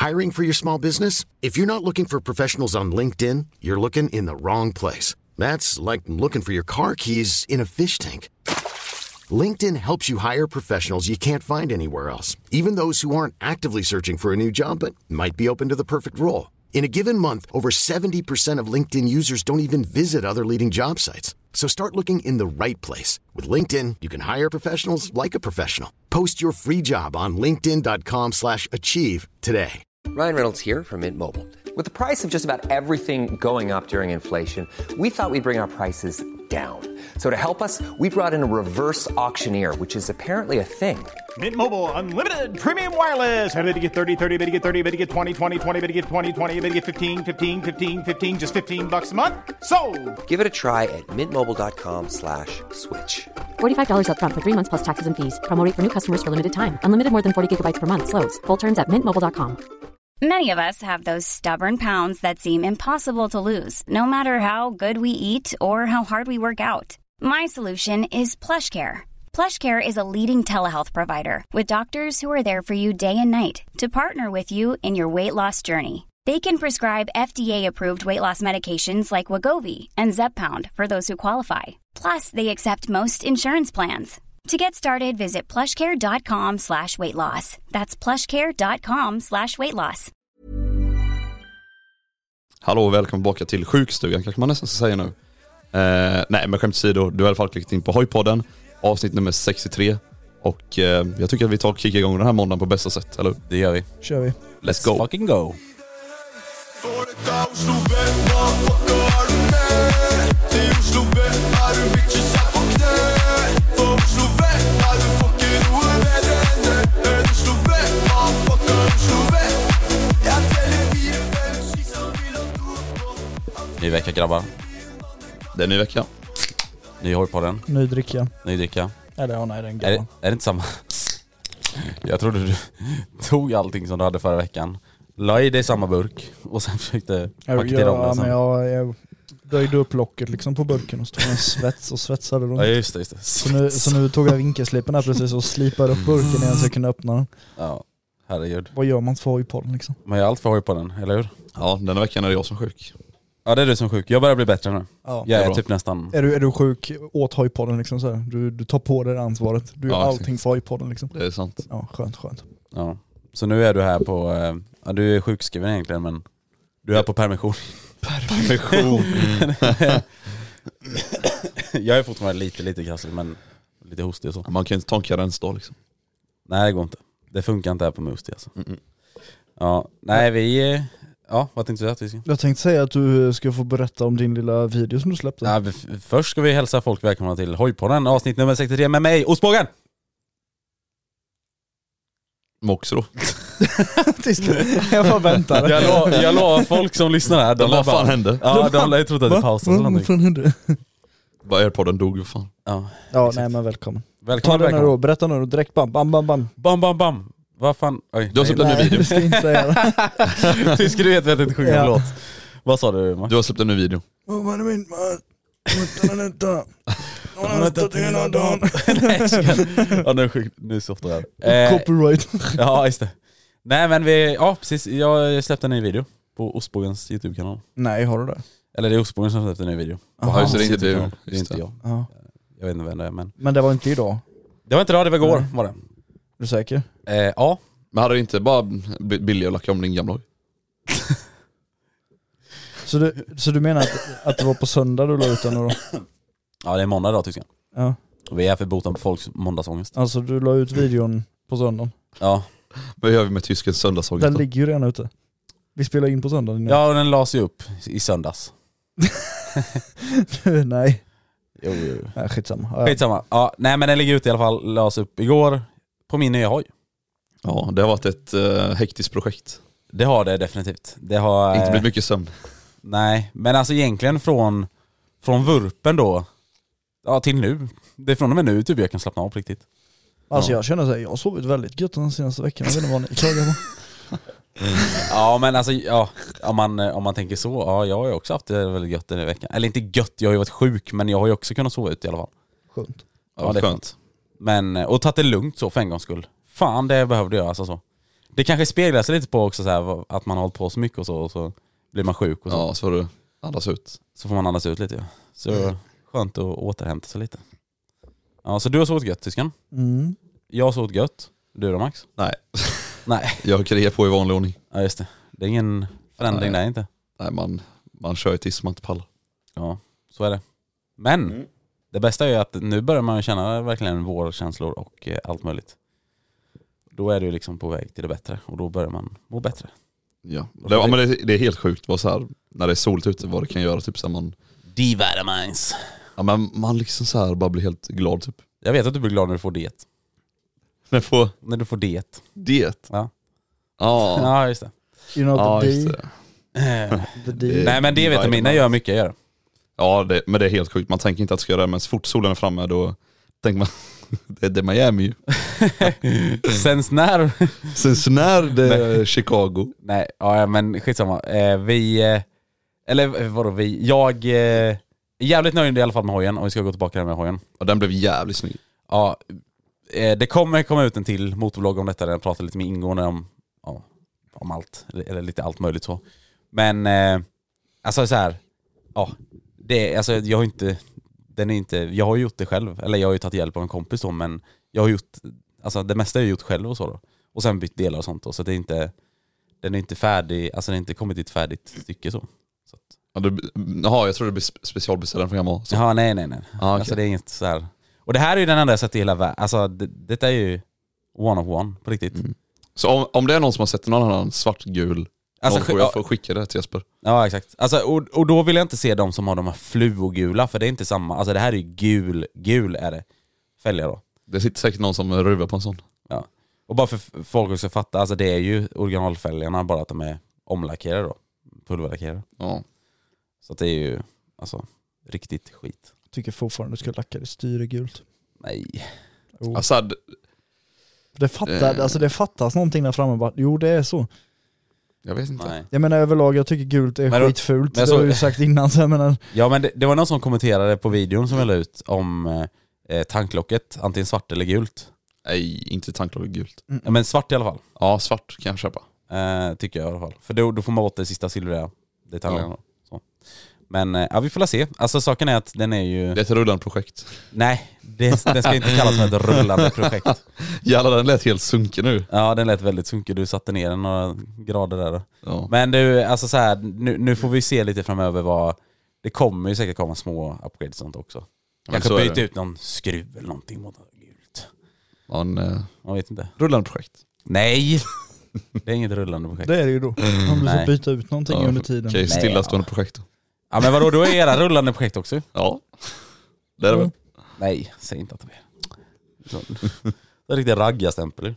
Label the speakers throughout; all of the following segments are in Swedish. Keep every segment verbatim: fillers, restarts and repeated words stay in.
Speaker 1: Hiring for your small business? If you're not looking for professionals on LinkedIn, you're looking in the wrong place. That's like looking for your car keys in a fish tank. LinkedIn helps you hire professionals you can't find anywhere else, even those who aren't actively searching for a new job but might be open to the perfect role. In a given month, over seventy percent of LinkedIn users don't even visit other leading job sites. So start looking in the right place. With LinkedIn, you can hire professionals like a professional. Post your free job on linkedin dot com slash achieve today.
Speaker 2: Ryan Reynolds here from Mint Mobile. With the price of just about everything going up during inflation, we thought we'd bring our prices down. So to help us, we brought in a reverse auctioneer, which is apparently a thing.
Speaker 3: Mint Mobile Unlimited Premium Wireless. How to get thirty, thirty, how to get thirty, how to get twenty, twenty, twenty, how to get twenty, twenty, how to get fifteen, fifteen, fifteen, fifteen, just fifteen bucks a month? Sold!
Speaker 2: Give it a try at mintmobile.com slash switch.
Speaker 4: forty-five dollars up front for three months plus taxes and fees. Promo rate for new customers for limited time. Unlimited more than forty gigabytes per month. Slows full terms at mint mobile dot com.
Speaker 5: Many of us have those stubborn pounds that seem impossible to lose, no matter how good we eat or how hard we work out. My solution is PlushCare. PlushCare is a leading telehealth provider with doctors who are there for you day and night to partner with you in your weight loss journey. They can prescribe F D A-approved weight loss medications like Wegovy and Zepbound for those who qualify. Plus, they accept most insurance plans. To get started, visit plushcare.com slash weight loss. That's plushcare.com slash weight loss.
Speaker 6: Hallå och välkommen tillbaka till sjukstugan, kanske man nästan ska säga nu. Eh, nej, men skämt åsido, du har i alla fall klickat in på Hojpodden, avsnitt nummer sextiotre. Och eh, jag tycker att vi tar och kickar igång den här måndagen på bästa sätt, eller?
Speaker 7: Det gör vi.
Speaker 8: Kör vi.
Speaker 6: Let's go.
Speaker 7: Fucking go. Ny vecka, grabbar.
Speaker 6: Det är ny vecka.
Speaker 7: Ny Hojpodden.
Speaker 8: Ny dricka.
Speaker 7: Ny dricka.
Speaker 8: Eller ja, nej, den
Speaker 7: är, det, är det inte samma? Jag trodde du tog allting som du hade förra veckan, la i det i samma burk och sen försökte paketera om det.
Speaker 8: Ja, men jag, jag böjde upp locket liksom på burken och stod en svets och svetsade runt.
Speaker 7: Ja, just det, just det.
Speaker 8: Så nu, så nu tog jag vinkelslipen här precis och slipade upp burken innan jag kunde öppna den.
Speaker 7: Ja, herregud.
Speaker 8: Vad gör man för Hojpodden liksom?
Speaker 7: Man gör allt för Hojpodden, eller hur?
Speaker 6: Ja, denna veckan är det jag som är sjuk.
Speaker 7: Ja, det är du som är sjuk. Jag börjar bli bättre nu.
Speaker 8: Ja,
Speaker 7: jag är,
Speaker 6: är
Speaker 7: typ nästan...
Speaker 8: Är du, är du sjuk åt Hojpodden liksom så här? Du, du tar på dig det ansvaret. Du gör
Speaker 6: ja,
Speaker 8: allting för Hojpodden liksom.
Speaker 6: Det är sant.
Speaker 8: Ja, skönt, skönt.
Speaker 7: Ja. Så nu är du här på... Eh, ja, du är sjukskriven egentligen, men du är här på permission.
Speaker 6: Permission.
Speaker 7: Jag är fortfarande lite, lite krasslig, men lite hostig och så.
Speaker 6: Man kan inte ta en karensdag liksom.
Speaker 7: Nej, det går inte. Det funkar inte här på Musti alltså.
Speaker 6: Mm-mm.
Speaker 7: Ja, nej vi... Ja, vad tänkte du att vi ska?
Speaker 8: Jag tänkte säga att du ska få berätta om din lilla video som du släppte.
Speaker 7: Ja, först ska vi hälsa folk välkomna till Hojpodden, avsnitt nummer sextiotre med mig, Ostbågen!
Speaker 6: Moxro.
Speaker 8: Jag bara väntar.
Speaker 7: Jag lovar, jag lovar folk som lyssnar här.
Speaker 6: De vad fan hände?
Speaker 7: Ja, de har ju trott att det pausade.
Speaker 8: Vad fan hände?
Speaker 6: Bara Airpodden dog, vad fan.
Speaker 7: Ja,
Speaker 8: ja nej men välkommen.
Speaker 7: Välkommen,
Speaker 8: Ta den
Speaker 7: välkommen.
Speaker 8: då, berätta nu direkt, bam, bam, bam, bam.
Speaker 7: Bam, bam, bam. Vad fan? Oj,
Speaker 6: du har släppt en ny video.
Speaker 8: Du ska inte säga det.
Speaker 7: Tysk, du vet, vet inte sjunga
Speaker 8: ja.
Speaker 7: låt. Vad sa du, Mark?
Speaker 6: Du har släppt en ny video.
Speaker 8: Vad var det min man?
Speaker 7: Ja, nu är sjuk. Nu softar jag.
Speaker 8: Copyright.
Speaker 7: Ja, just det. Nej, men vi... Ja, precis. Jag släppte en ny video på Ostbågens YouTube-kanal.
Speaker 8: Nej, har du det?
Speaker 7: Eller det är Ostbågen som släppte en ny video.
Speaker 6: Jaha, så det är inte du.
Speaker 7: Det är inte jag.
Speaker 8: Ja.
Speaker 7: Jag vet inte vem det är, men...
Speaker 8: Men det var inte idag?
Speaker 7: Det var inte idag, det var igår,
Speaker 8: Nej.
Speaker 7: var det.
Speaker 8: Är du säker?
Speaker 7: Eh, ja.
Speaker 6: Men hade det inte bara blivit billigare att lacka om din gamla hoj?
Speaker 8: så, du, så du menar att, att det var på söndag du la ut den då?
Speaker 7: Ja, det är måndag idag, tycker jag.
Speaker 8: Ja.
Speaker 7: Och vi är för boten på folks måndagsångest.
Speaker 8: Alltså du la ut videon på söndagen?
Speaker 7: Ja.
Speaker 6: Vad gör vi med tyskens söndagsångest?
Speaker 8: Den ligger ju redan ute. Vi spelar in på söndagen.
Speaker 7: Ja, och den lades ju upp i söndags.
Speaker 8: Nej.
Speaker 7: Jo, jo.
Speaker 8: Nej, skitsamma. Ja.
Speaker 7: Skitsamma. Ja, nej, men den ligger ute i alla fall. Lades upp igår på min nya hoj.
Speaker 6: Ja, det har varit ett uh, hektiskt projekt.
Speaker 7: Det har det definitivt. Det har...
Speaker 6: Inte blivit mycket sömn.
Speaker 7: Nej, men alltså egentligen från, från vurpen då, ja, till nu. Det är från och med nu typ jag kan slappna av på riktigt.
Speaker 8: Alltså
Speaker 7: ja.
Speaker 8: jag känner att jag har sovit väldigt gött de senaste veckorna. Jag vet inte vad ni klagar på.
Speaker 7: Ja, men alltså ja, om, man, om man tänker så, ja, jag har ju också haft det väldigt gött den här veckan. Eller inte gött, jag har ju varit sjuk, men jag har ju också kunnat sova ut i alla fall.
Speaker 8: Skönt.
Speaker 7: Ja, det är skönt. Men, och tagit det lugnt så för en gångs skull. Fan, det behövde jag alltså så. Det kanske speglar sig lite på också så här, att man har hållit på så mycket och så, och så blir man sjuk och så.
Speaker 6: Ja, så får du andas ut.
Speaker 7: Så får man andas ut lite, ja. Så mm. skönt att återhämta sig lite. Ja, så du har sovit gött, tyskan.
Speaker 8: Mm.
Speaker 7: Jag har sovit gött. Du då, Max?
Speaker 6: Nej.
Speaker 7: Nej.
Speaker 6: Jag krigar på i vanlig ordning.
Speaker 7: Ja, just det. Det är ingen förändring
Speaker 6: Nej.
Speaker 7: där inte.
Speaker 6: Nej, man, man kör ju tills man inte pallar.
Speaker 7: Ja, så är det. Men
Speaker 6: Mm.
Speaker 7: det bästa är ju att nu börjar man känna verkligen vårkänslor och eh, allt möjligt. Då är det ju liksom på väg till det bättre. Och då börjar man må bättre.
Speaker 6: Ja, det, ja men det, det är helt sjukt vad så här, när det är soligt ute, vad det kan göra. Typ så här, man,
Speaker 7: D-vitamins.
Speaker 6: ja, men man liksom så här bara blir helt glad typ.
Speaker 7: Jag vet att du blir glad när du får diet.
Speaker 6: När jag får
Speaker 7: När du får diet.
Speaker 6: diet?
Speaker 7: Ja.
Speaker 6: Ja,
Speaker 7: Ja, just det.
Speaker 8: You know
Speaker 6: ja
Speaker 8: the
Speaker 6: just
Speaker 8: D.
Speaker 6: det.
Speaker 8: The D.
Speaker 7: Nej, men D-vitaminer gör mycket, gör det.
Speaker 6: Ja, det, men det är helt sjukt. Man tänker inte att det ska göra det, men så fort solen är framme då tänker man det är det Miami ju.
Speaker 7: Sen när...
Speaker 6: Sen så när det är Chicago.
Speaker 7: Nej, ja, men skitsamma. Eh, vi... Eh, eller vadå vi? Jag eh, är jävligt nöjd i alla fall med hojen. Och vi ska gå tillbaka här med hojen.
Speaker 6: Och den blev jävligt snygg.
Speaker 7: Ja, eh, det kommer komma ut en till motorvlogg om detta. Där jag pratar lite mer ingående om, ja, om allt. Eller lite allt möjligt så. Men, eh, alltså så här. Ja, det, alltså jag har inte... Den är inte, jag har gjort det själv. Eller jag har ju tagit hjälp av en kompis då. Men jag har gjort... Alltså det mesta har jag gjort själv och så då. Och sen bytt delar och sånt då. Så det är inte... Den är inte färdig, alltså den är inte kommit till ett färdigt stycke så. så att.
Speaker 6: Ja, du, jaha, jag tror det blir specialbeställd från Yamaha.
Speaker 7: Jaha, nej, nej, nej.
Speaker 6: Ah, okay.
Speaker 7: Alltså det är inget så här. Och det här är ju den enda jag sett i hela världen. Alltså det, detta är ju one of one, på riktigt. Mm.
Speaker 6: Så om, om det är någon som har sett någon annan svartgul, alltså, får jag får skicka det till Jesper.
Speaker 7: Ja, exakt. Alltså, och, och då vill jag inte se de som har de här flugogula, för det är inte samma. Alltså det här är ju gul, gul är det. Fälgar då.
Speaker 6: Det sitter säkert någon som ruvar på en sån.
Speaker 7: Ja. Och bara för folk ska fatta, alltså det är ju originalfälgarna, bara att de är omlackerade då. Pulverlackerade.
Speaker 6: Ja.
Speaker 7: Så att det är ju, alltså, riktigt skit.
Speaker 8: Jag tycker fortfarande du ska lacka det styre gult.
Speaker 7: Nej.
Speaker 8: Oh.
Speaker 6: Alltså, d-
Speaker 8: det, fattar,
Speaker 6: eh.
Speaker 8: alltså det fattas någonting där framme. Bara, jo, det är så.
Speaker 6: Jag vet inte.
Speaker 7: Nej.
Speaker 8: Jag menar överlag, jag tycker gult är
Speaker 7: Men då,
Speaker 8: skitfult.
Speaker 7: men
Speaker 8: Det har
Speaker 7: så,
Speaker 8: jag ju sagt innan. Så jag menar.
Speaker 7: Ja, men det, det var någon som kommenterade på videon som jag la ut om eh, tanklocket, antingen svart eller gult.
Speaker 6: Nej, inte tanklocket gult.
Speaker 7: Mm. Ja, men svart i alla fall.
Speaker 6: Ja, svart kan jag köpa.
Speaker 7: Eh, tycker jag i alla fall. För då, då får man åt det sista silvriga detaljerna.
Speaker 6: Ja.
Speaker 7: Så. Men eh, ja, vi får la se. Alltså saken är att den är ju...
Speaker 6: Det är ett rullande projekt.
Speaker 7: Nej, det, det ska inte kallas för ett rullande projekt.
Speaker 6: Jävlar, den lät helt sunken nu.
Speaker 7: Ja, den lät väldigt sunkig. Du satte ner den några grader där.
Speaker 6: Ja.
Speaker 7: Men du, alltså så här, nu, nu får vi se lite framöver vad... Det kommer ju säkert komma små upgrades och sånt också. Kanske byta ut någon skruv eller någonting mot gult.
Speaker 6: Ja, en, eh,
Speaker 7: Jag vet inte.
Speaker 6: rullande projekt.
Speaker 7: Nej! Det är inget rullande projekt.
Speaker 8: Det är det ju då. Om du
Speaker 7: Nej.
Speaker 8: ska byta ut någonting
Speaker 6: Ja,
Speaker 8: under tiden.
Speaker 6: Okej,
Speaker 7: Nej,
Speaker 6: stillastående
Speaker 7: ja.
Speaker 6: projekt då.
Speaker 7: Ja, men vadå, då är era rullande projekt också?
Speaker 6: Ja, det är det väl.
Speaker 7: Nej, säg inte att det är. Det är riktigt raggarstämpel.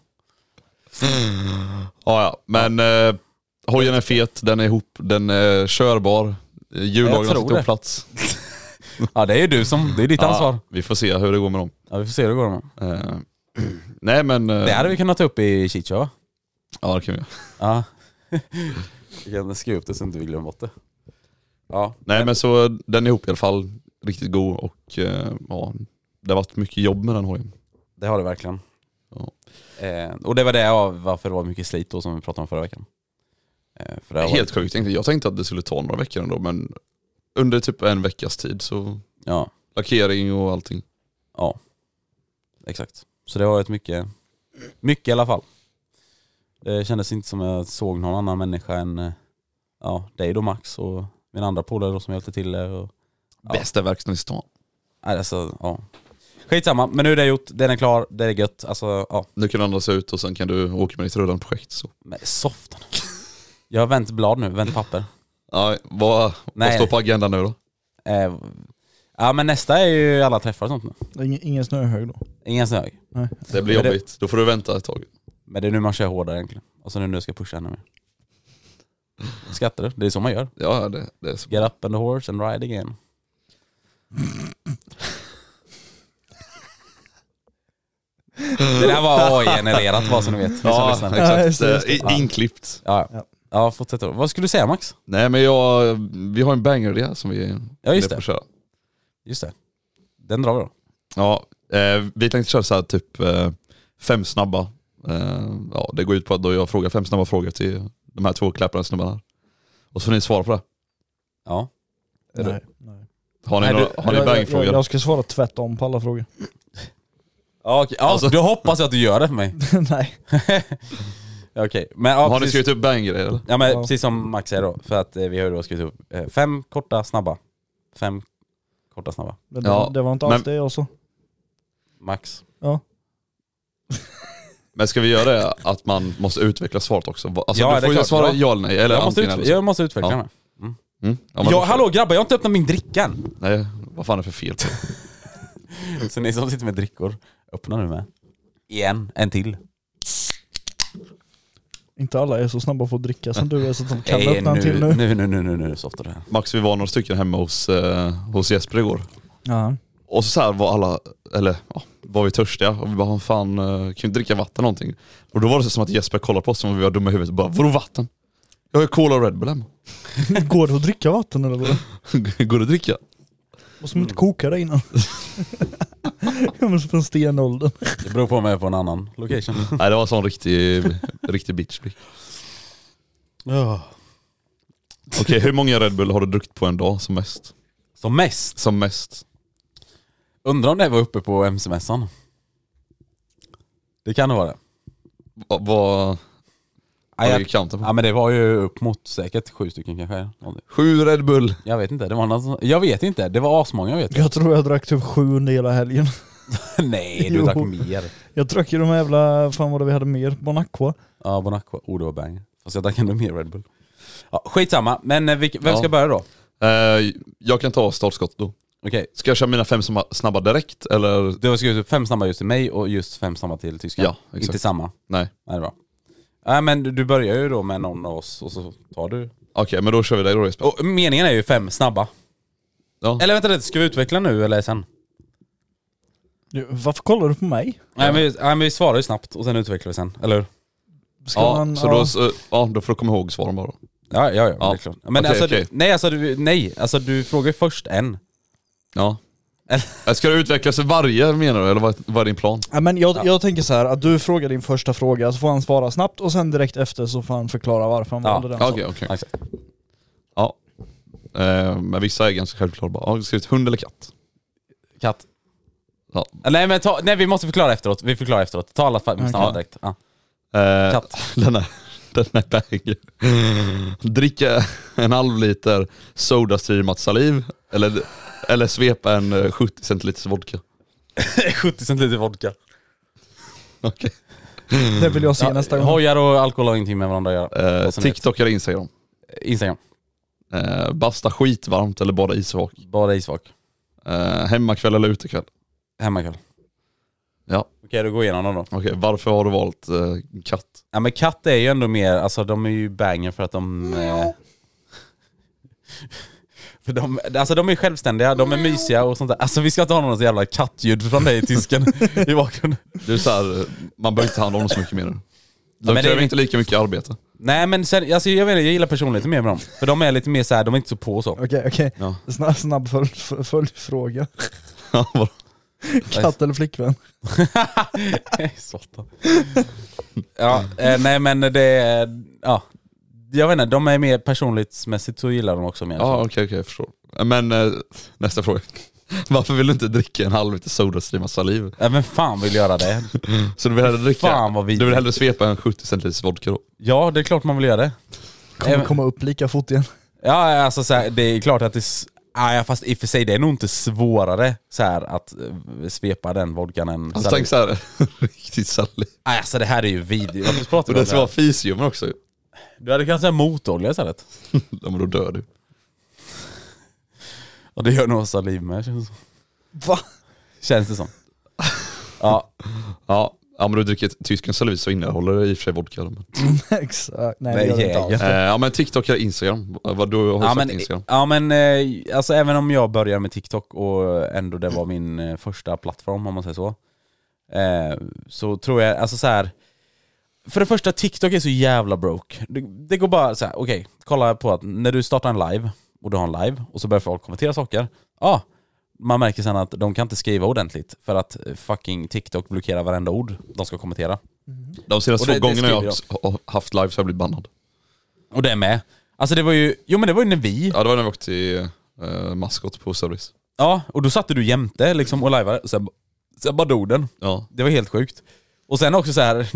Speaker 6: Ja, ja. Men eh, hojen är fet, den är ihop, den är körbar. Hjullagen har
Speaker 7: tror
Speaker 6: sitter
Speaker 7: det.
Speaker 6: på plats.
Speaker 7: Ja, det är ju du som, det är ditt ansvar.
Speaker 6: Ja, vi får se hur det går med dem.
Speaker 7: Ja, vi får se hur det går med.
Speaker 6: Eh, nej men... Eh,
Speaker 7: Det hade vi kunnat ta upp i Chicho, va?
Speaker 6: Ja, det kan vi göra.
Speaker 7: Ja. Vi kan skriva upp det så inte vi glömmer bort det. Ja.
Speaker 6: Nej men så den är ihop i alla fall, riktigt god och eh, ja, det har varit mycket jobb med den hojen.
Speaker 7: Det har det verkligen.
Speaker 6: Ja.
Speaker 7: Eh, och det var det av varför det var mycket slit då som vi pratade om förra veckan. Eh, för det har
Speaker 6: Helt
Speaker 7: varit,
Speaker 6: sjukt egentligen. Jag tänkte att det skulle ta några veckor ändå, men under typ en veckas tid så
Speaker 7: ja,
Speaker 6: lackering och allting.
Speaker 7: ja. Exakt. Så det har varit mycket, mycket i alla fall. Det kändes inte som jag såg någon annan människa än eh, ja, dig då Max och min andra polare då som hjälpte till det. Och, ja.
Speaker 6: Bästa verkstaden i stan.
Speaker 7: Alltså, ja. Skitsamma, men nu är det gjort, den är klar, det är gött. Alltså, ja.
Speaker 6: Nu kan du andas ut och sen kan du åka med ditt rullande projekt. Så.
Speaker 7: Men soften. Jag har vänt blad nu, vänt papper.
Speaker 6: Ja, vad, vad står på agendan nu då?
Speaker 7: Eh, ja, men nästa är ju alla träffar och sånt nu.
Speaker 8: Ingen, ingen snöhög då?
Speaker 7: Ingen snög.
Speaker 8: Nej.
Speaker 6: Det blir
Speaker 7: Men det-
Speaker 6: jobbigt, då får du vänta ett tag.
Speaker 7: Men det är nu man kör hårdare egentligen. Och så nu nu ska jag pusha ännu mer. Skrattar du? Det är så man gör.
Speaker 6: Ja, det, det är så.
Speaker 7: Get up on the horse and ride again. Det där var A I-genererat, vad som ni vet. Ni som
Speaker 6: Ja,
Speaker 7: lyssnar.
Speaker 8: Ja,
Speaker 6: exakt.
Speaker 8: just det, just det.
Speaker 6: Det är Inklippet.
Speaker 7: Ja,
Speaker 8: Ja.
Speaker 7: ja, fortsätt då. Vad skulle du säga, Max?
Speaker 6: Nej men jag, vi har en banger det här som vi
Speaker 7: Ja, just
Speaker 6: är på
Speaker 7: det.
Speaker 6: att köra.
Speaker 7: Just det. Den drar vi då.
Speaker 6: Ja, eh, vi tänkte köra så här typ eh, fem snabba Eh, ja, det går ut på att då jag frågar fem snabba frågor till de här två klapparna snubbarna. Och så får ni svara på det.
Speaker 7: Ja.
Speaker 8: Nej, nej.
Speaker 6: Har ni,
Speaker 7: Nej,
Speaker 6: några,
Speaker 7: du-
Speaker 6: har ni
Speaker 8: Jag, jag,
Speaker 6: bangfrågor?
Speaker 8: jag, jag ska svara tvärtom på alla frågor.
Speaker 7: Ja, okej. Ja,
Speaker 6: Alltså-
Speaker 7: då hoppas jag att du gör det för mig.
Speaker 8: Nej.
Speaker 7: Ja, okej. Men, ja,
Speaker 6: Har ni
Speaker 7: precis,
Speaker 6: skrivit upp banggrejer eller?
Speaker 7: ja, men
Speaker 8: Ja.
Speaker 7: precis som Max säger då. För att eh, vi har ju då skrivit upp eh, fem korta, snabba. Fem korta, snabba.
Speaker 8: Men det,
Speaker 6: Ja,
Speaker 8: det var inte alls
Speaker 6: men-
Speaker 8: det jag sa.
Speaker 7: Max.
Speaker 8: Ja.
Speaker 6: Men ska vi göra det att man måste utveckla svaret också? Alltså,
Speaker 7: Ja,
Speaker 6: du
Speaker 7: det är
Speaker 6: får ju
Speaker 7: klart,
Speaker 6: svara
Speaker 7: ja.
Speaker 6: ja eller nej. Eller
Speaker 7: Jag måste,
Speaker 6: antingen
Speaker 7: ut,
Speaker 6: eller så.
Speaker 7: jag måste utveckla
Speaker 6: Ja.
Speaker 7: mig.
Speaker 6: Mm. Ja, men
Speaker 7: Ja,
Speaker 6: då-
Speaker 7: hallå grabbar, jag har inte öppnat min dricka än.
Speaker 6: Nej, vad fan är det för fel på det?
Speaker 7: Så ni som sitter med drickor, öppna nu med. Igen, en till.
Speaker 8: Inte alla är så snabba på att dricka som du är, så att de kan
Speaker 7: Nej,
Speaker 8: öppna en
Speaker 7: nu,
Speaker 8: till nu.
Speaker 7: nu, nu, nu, nu, nu, softar det här.
Speaker 6: Max, vi var några stycken hemma hos, eh, hos Jesper igår.
Speaker 8: Ja.
Speaker 6: Och så, så här var alla, eller ja, var vi törstiga och vi bara, fan, eh, kan vi inte dricka vatten någonting? Och då var det så som att Jesper kollade på oss som om vi var dumma i huvudet och bara, vadå vatten? Jag har ju Cola och Red Bull hemma.
Speaker 8: Går det att dricka vatten eller vad?
Speaker 6: Går det att dricka?
Speaker 8: Måste man inte koka det innan? Jag måste från stenåldern.
Speaker 7: Det beror på om jag är på en annan location.
Speaker 6: Nej, det var en sån riktig, riktig bitchblick.
Speaker 7: Ja.
Speaker 6: Okej, hur många Red Bull har du druckit på en dag som mest?
Speaker 7: Som mest.
Speaker 6: Som mest?
Speaker 7: Undrar om det var uppe på M C-mässan. Det kan det vara det.
Speaker 6: Va- Vad
Speaker 7: Ja,
Speaker 6: har
Speaker 7: jag,
Speaker 6: du counten på?
Speaker 7: ja men det var ju upp mot säkert sju stycken kanske.
Speaker 6: Sju Red Bull.
Speaker 7: Jag vet inte, det var något, jag vet inte, det var asmånga vet jag.
Speaker 8: Jag tror jag drack typ sju under hela helgen.
Speaker 7: Nej, du
Speaker 8: Jo.
Speaker 7: drack mer.
Speaker 8: Jag drack ju de här jävla, fan vad det vi hade mer, Bon Aqua.
Speaker 7: Ja, Bon Aqua, oh det var bang. Fast jag drack ändå mer Red Bull. Ja, skitsamma, men eh, vilk- vem
Speaker 6: Ja.
Speaker 7: ska börja då?
Speaker 6: Eh, jag kan ta startskott då.
Speaker 7: Okej,
Speaker 6: Ska jag köra mina fem snabba, snabba direkt eller?
Speaker 7: du har skrivit upp fem snabba just till mig och just fem snabba till tyskan.
Speaker 6: Ja, exakt.
Speaker 7: Inte samma.
Speaker 6: Nej.
Speaker 7: Nej, det var. Ja, men du, du börjar ju då med någon av oss och så tar du.
Speaker 6: Okej, men då kör vi dig då Jesper.
Speaker 7: Och meningen är ju fem snabba.
Speaker 6: Ja.
Speaker 7: Eller vänta lite, ska vi utveckla nu eller sen?
Speaker 8: Du, varför kollar du på mig?
Speaker 7: Nej, men, vi- nej men vi svarar ju snabbt och sen utvecklar vi sen, eller hur?
Speaker 8: Ska
Speaker 6: Ja,
Speaker 8: man,
Speaker 6: så
Speaker 8: ja.
Speaker 6: då, så, ja, då får du komma ihåg svaren bara.
Speaker 7: Ja, ja, ja,
Speaker 6: Ja.
Speaker 7: det är klart. Men
Speaker 6: Okej,
Speaker 7: alltså,
Speaker 6: okej.
Speaker 7: Du, nej, alltså, du, nej, alltså du frågar ju först en.
Speaker 6: Ja. Ska du utveckla sig varje menar du, eller vad, vad är din plan?
Speaker 8: Ja, men jag, jag tänker så här att du frågar din första fråga, så får han svara snabbt och sen direkt efter så får han förklara varför han
Speaker 7: Ja,
Speaker 8: valde den.
Speaker 6: Okej,
Speaker 8: så.
Speaker 6: okej.
Speaker 7: Exakt.
Speaker 6: Ja. Eh, men vissa är ganska självklara bara. Ja, skrivit hund eller katt?
Speaker 7: Katt.
Speaker 6: Ja.
Speaker 7: Nej men ta, nej vi måste förklara efteråt, vi förklarar efteråt. Ta alla fa- snabba direkt. Ja.
Speaker 6: Eh,
Speaker 7: Katt.
Speaker 6: Den är, den är bang. Dricka en halv liter Sodastreamat saliv eller, eller svepa en eh, sjuttio centiliters vodka.
Speaker 7: sjuttio centiliter vodka.
Speaker 6: Okej.
Speaker 8: Det vill jag se
Speaker 7: Ja,
Speaker 8: nästa gång.
Speaker 7: hojar och alkohol har ingenting med varandra att göra.
Speaker 6: Eh,
Speaker 7: Vad som helst.
Speaker 6: TikTok eller Instagram?
Speaker 7: Instagram.
Speaker 6: Eh, basta skitvarmt eller bada isvak?
Speaker 7: Bara isvak.
Speaker 6: Eh, hemmakväll eller utekväll?
Speaker 7: Hemmakväll.
Speaker 6: Ja,
Speaker 7: Okej, då går igenom dem då.
Speaker 6: okej. Varför har du valt eh, katt?
Speaker 7: Ja men katt är ju ändå mer, alltså de är ju banger för att de... Eh, för de, alltså de är självständiga, de är mysiga och sånt där. Alltså vi ska inte ha någon jävla kattljud från dig tysken i bakgrunden.
Speaker 6: Du är så här, eh, man behöver inte handla om dem så mycket mer. De
Speaker 7: men det
Speaker 6: kräver
Speaker 7: är-
Speaker 6: inte lika mycket arbete.
Speaker 7: Nej men sen, alltså jag vet inte, jag gillar personligheten mer med dem. För de är lite mer så här, de är inte så på så.
Speaker 8: Okej, okej.
Speaker 6: Ja.
Speaker 8: Snabb, snabb följ, följdfråga.
Speaker 6: Ja, vadå?
Speaker 8: Katt eller flickvän?
Speaker 7: Svarta. Ja, eh, nej men det är, ja. Jag vet inte, de är mer personlighetsmässigt så gillar de också mer.
Speaker 6: Ja, okej, okej, jag förstår. Men eh, nästa fråga. Varför vill du inte dricka en halv liter Sodastreamat saliv?
Speaker 7: Ja, men fan vill göra det?
Speaker 6: Så du vill hellre dricka,
Speaker 7: Fan, vad vidrigt.
Speaker 6: du vill hellre svepa en sjuttio centiliters vodka då?
Speaker 7: Ja, det är klart man vill göra det.
Speaker 8: Kommer
Speaker 7: Även-
Speaker 8: komma upp lika fort igen.
Speaker 7: Ja, alltså så här, det är klart att det... s- Ja, fast i och för sig det är nog inte svårare så här att eh, svepa den vodkan än
Speaker 6: Alltså
Speaker 7: saliv.
Speaker 6: tänk såhär, riktigt saliv.
Speaker 7: Nej, alltså det här är ju vidrigt. Varför pratar
Speaker 6: Och
Speaker 7: du om
Speaker 6: det
Speaker 7: det
Speaker 6: ska vara
Speaker 7: här?
Speaker 6: fisljummer också.
Speaker 7: Du hade kunnat säga motorolja istället.
Speaker 6: Ja, men då dör du.
Speaker 7: Och det gör nog saliv med, känns det som.
Speaker 8: Va?
Speaker 7: Känns det som. Ja,
Speaker 6: Ja, ja men du dricker ett tyskens saliv så innehåller det i och för sig vodka. Men.
Speaker 8: Exakt. Nej,
Speaker 7: Nej,
Speaker 8: det gör det inte alls.
Speaker 7: jäger.
Speaker 6: Eh, ja men TikTok eller Instagram? Vad du har
Speaker 7: ja,
Speaker 6: sagt
Speaker 7: men,
Speaker 6: Instagram?
Speaker 7: ja men eh, alltså även om jag börjar med TikTok och ändå det var min eh, första plattform om man säger så. Eh, så tror jag, alltså så här. För det första, TikTok är så jävla broke. Det, det går bara så här, okej, okay, kolla på att när du startar en live och du har en live och så börjar folk kommentera saker. Ja, ah, man märker sen att de kan inte skriva ordentligt för att fucking TikTok blockerar varenda ord de ska kommentera.
Speaker 6: De senaste
Speaker 7: Och det-
Speaker 6: två
Speaker 7: det
Speaker 6: gångerna jag
Speaker 7: skriver
Speaker 6: har haft live så har jag blivit bannad.
Speaker 7: Och det är med. Alltså det var ju, jo men det var ju när vi,
Speaker 6: Ja, det var när vi åkte till uh, Maskot på service.
Speaker 7: ja, och då satte du jämte liksom och liveade, och sen, sen bara dog den.
Speaker 6: Ja.
Speaker 7: Det var helt sjukt. Och sen också så här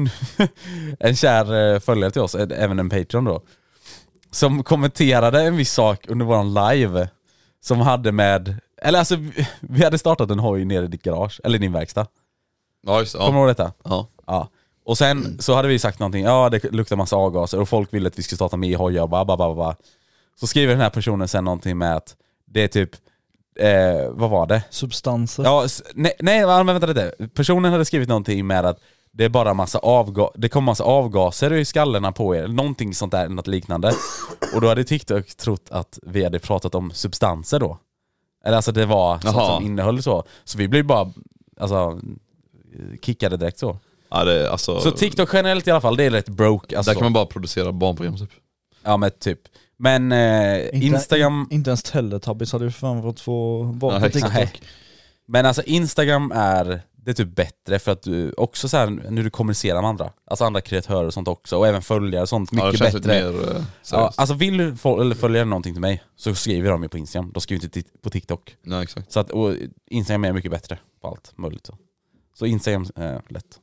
Speaker 7: en kär eh, följare till oss, ä- även en Patreon då, som kommenterade en viss sak under våran live som hade med, eller alltså vi- vi hade startat en hoj nere i ditt garage, eller i din verkstad.
Speaker 6: Ja, just det.
Speaker 7: Kommer du
Speaker 6: Ja.
Speaker 7: ihåg detta?
Speaker 6: Ja.
Speaker 7: Ja. Och sen så hade vi sagt någonting, ja det luktar massa avgaser och folk ville att vi skulle starta med hojar och bara, bara, bara, bara. Så skriver den här personen sen någonting med att det är typ, eh, vad var det?
Speaker 8: Substanser.
Speaker 7: Ja, s- nej, nej men vänta lite. Personen hade skrivit någonting med att det är bara massa avga- det kommer massa avgaser i skallarna på er, någonting sånt där, något liknande. Och då hade TikTok trott att vi hade pratat om substanser då. Eller alltså det var sånt
Speaker 6: Jaha.
Speaker 7: som innehöll så. Så vi blev bara, alltså, kickade direkt så.
Speaker 6: Ja, det är, alltså,
Speaker 7: Så TikTok generellt i alla fall, det är rätt broke. Alltså,
Speaker 6: där kan man bara producera barnprogram typ.
Speaker 7: ja men typ. Men eh,
Speaker 8: Inte,
Speaker 7: Instagram...
Speaker 8: in, inte ens Teletubbies hade ju fan fått få vara
Speaker 6: Nej,
Speaker 8: på TikTok.
Speaker 7: Nej. Men alltså Instagram är det är typ bättre för att du också så här, när du kommunicerar med andra, alltså andra kreatörer och sånt också, och även följare och sånt, mycket
Speaker 6: Ja, det känns
Speaker 7: bättre.
Speaker 6: lite mer uh,
Speaker 7: Ja, alltså vill du få, eller följa någonting till mig så skriver de ju på Instagram, de skriver inte på TikTok.
Speaker 6: Nej, exakt.
Speaker 7: Så att, och Instagram är mycket bättre på allt möjligt. Så, så Instagram är lätt.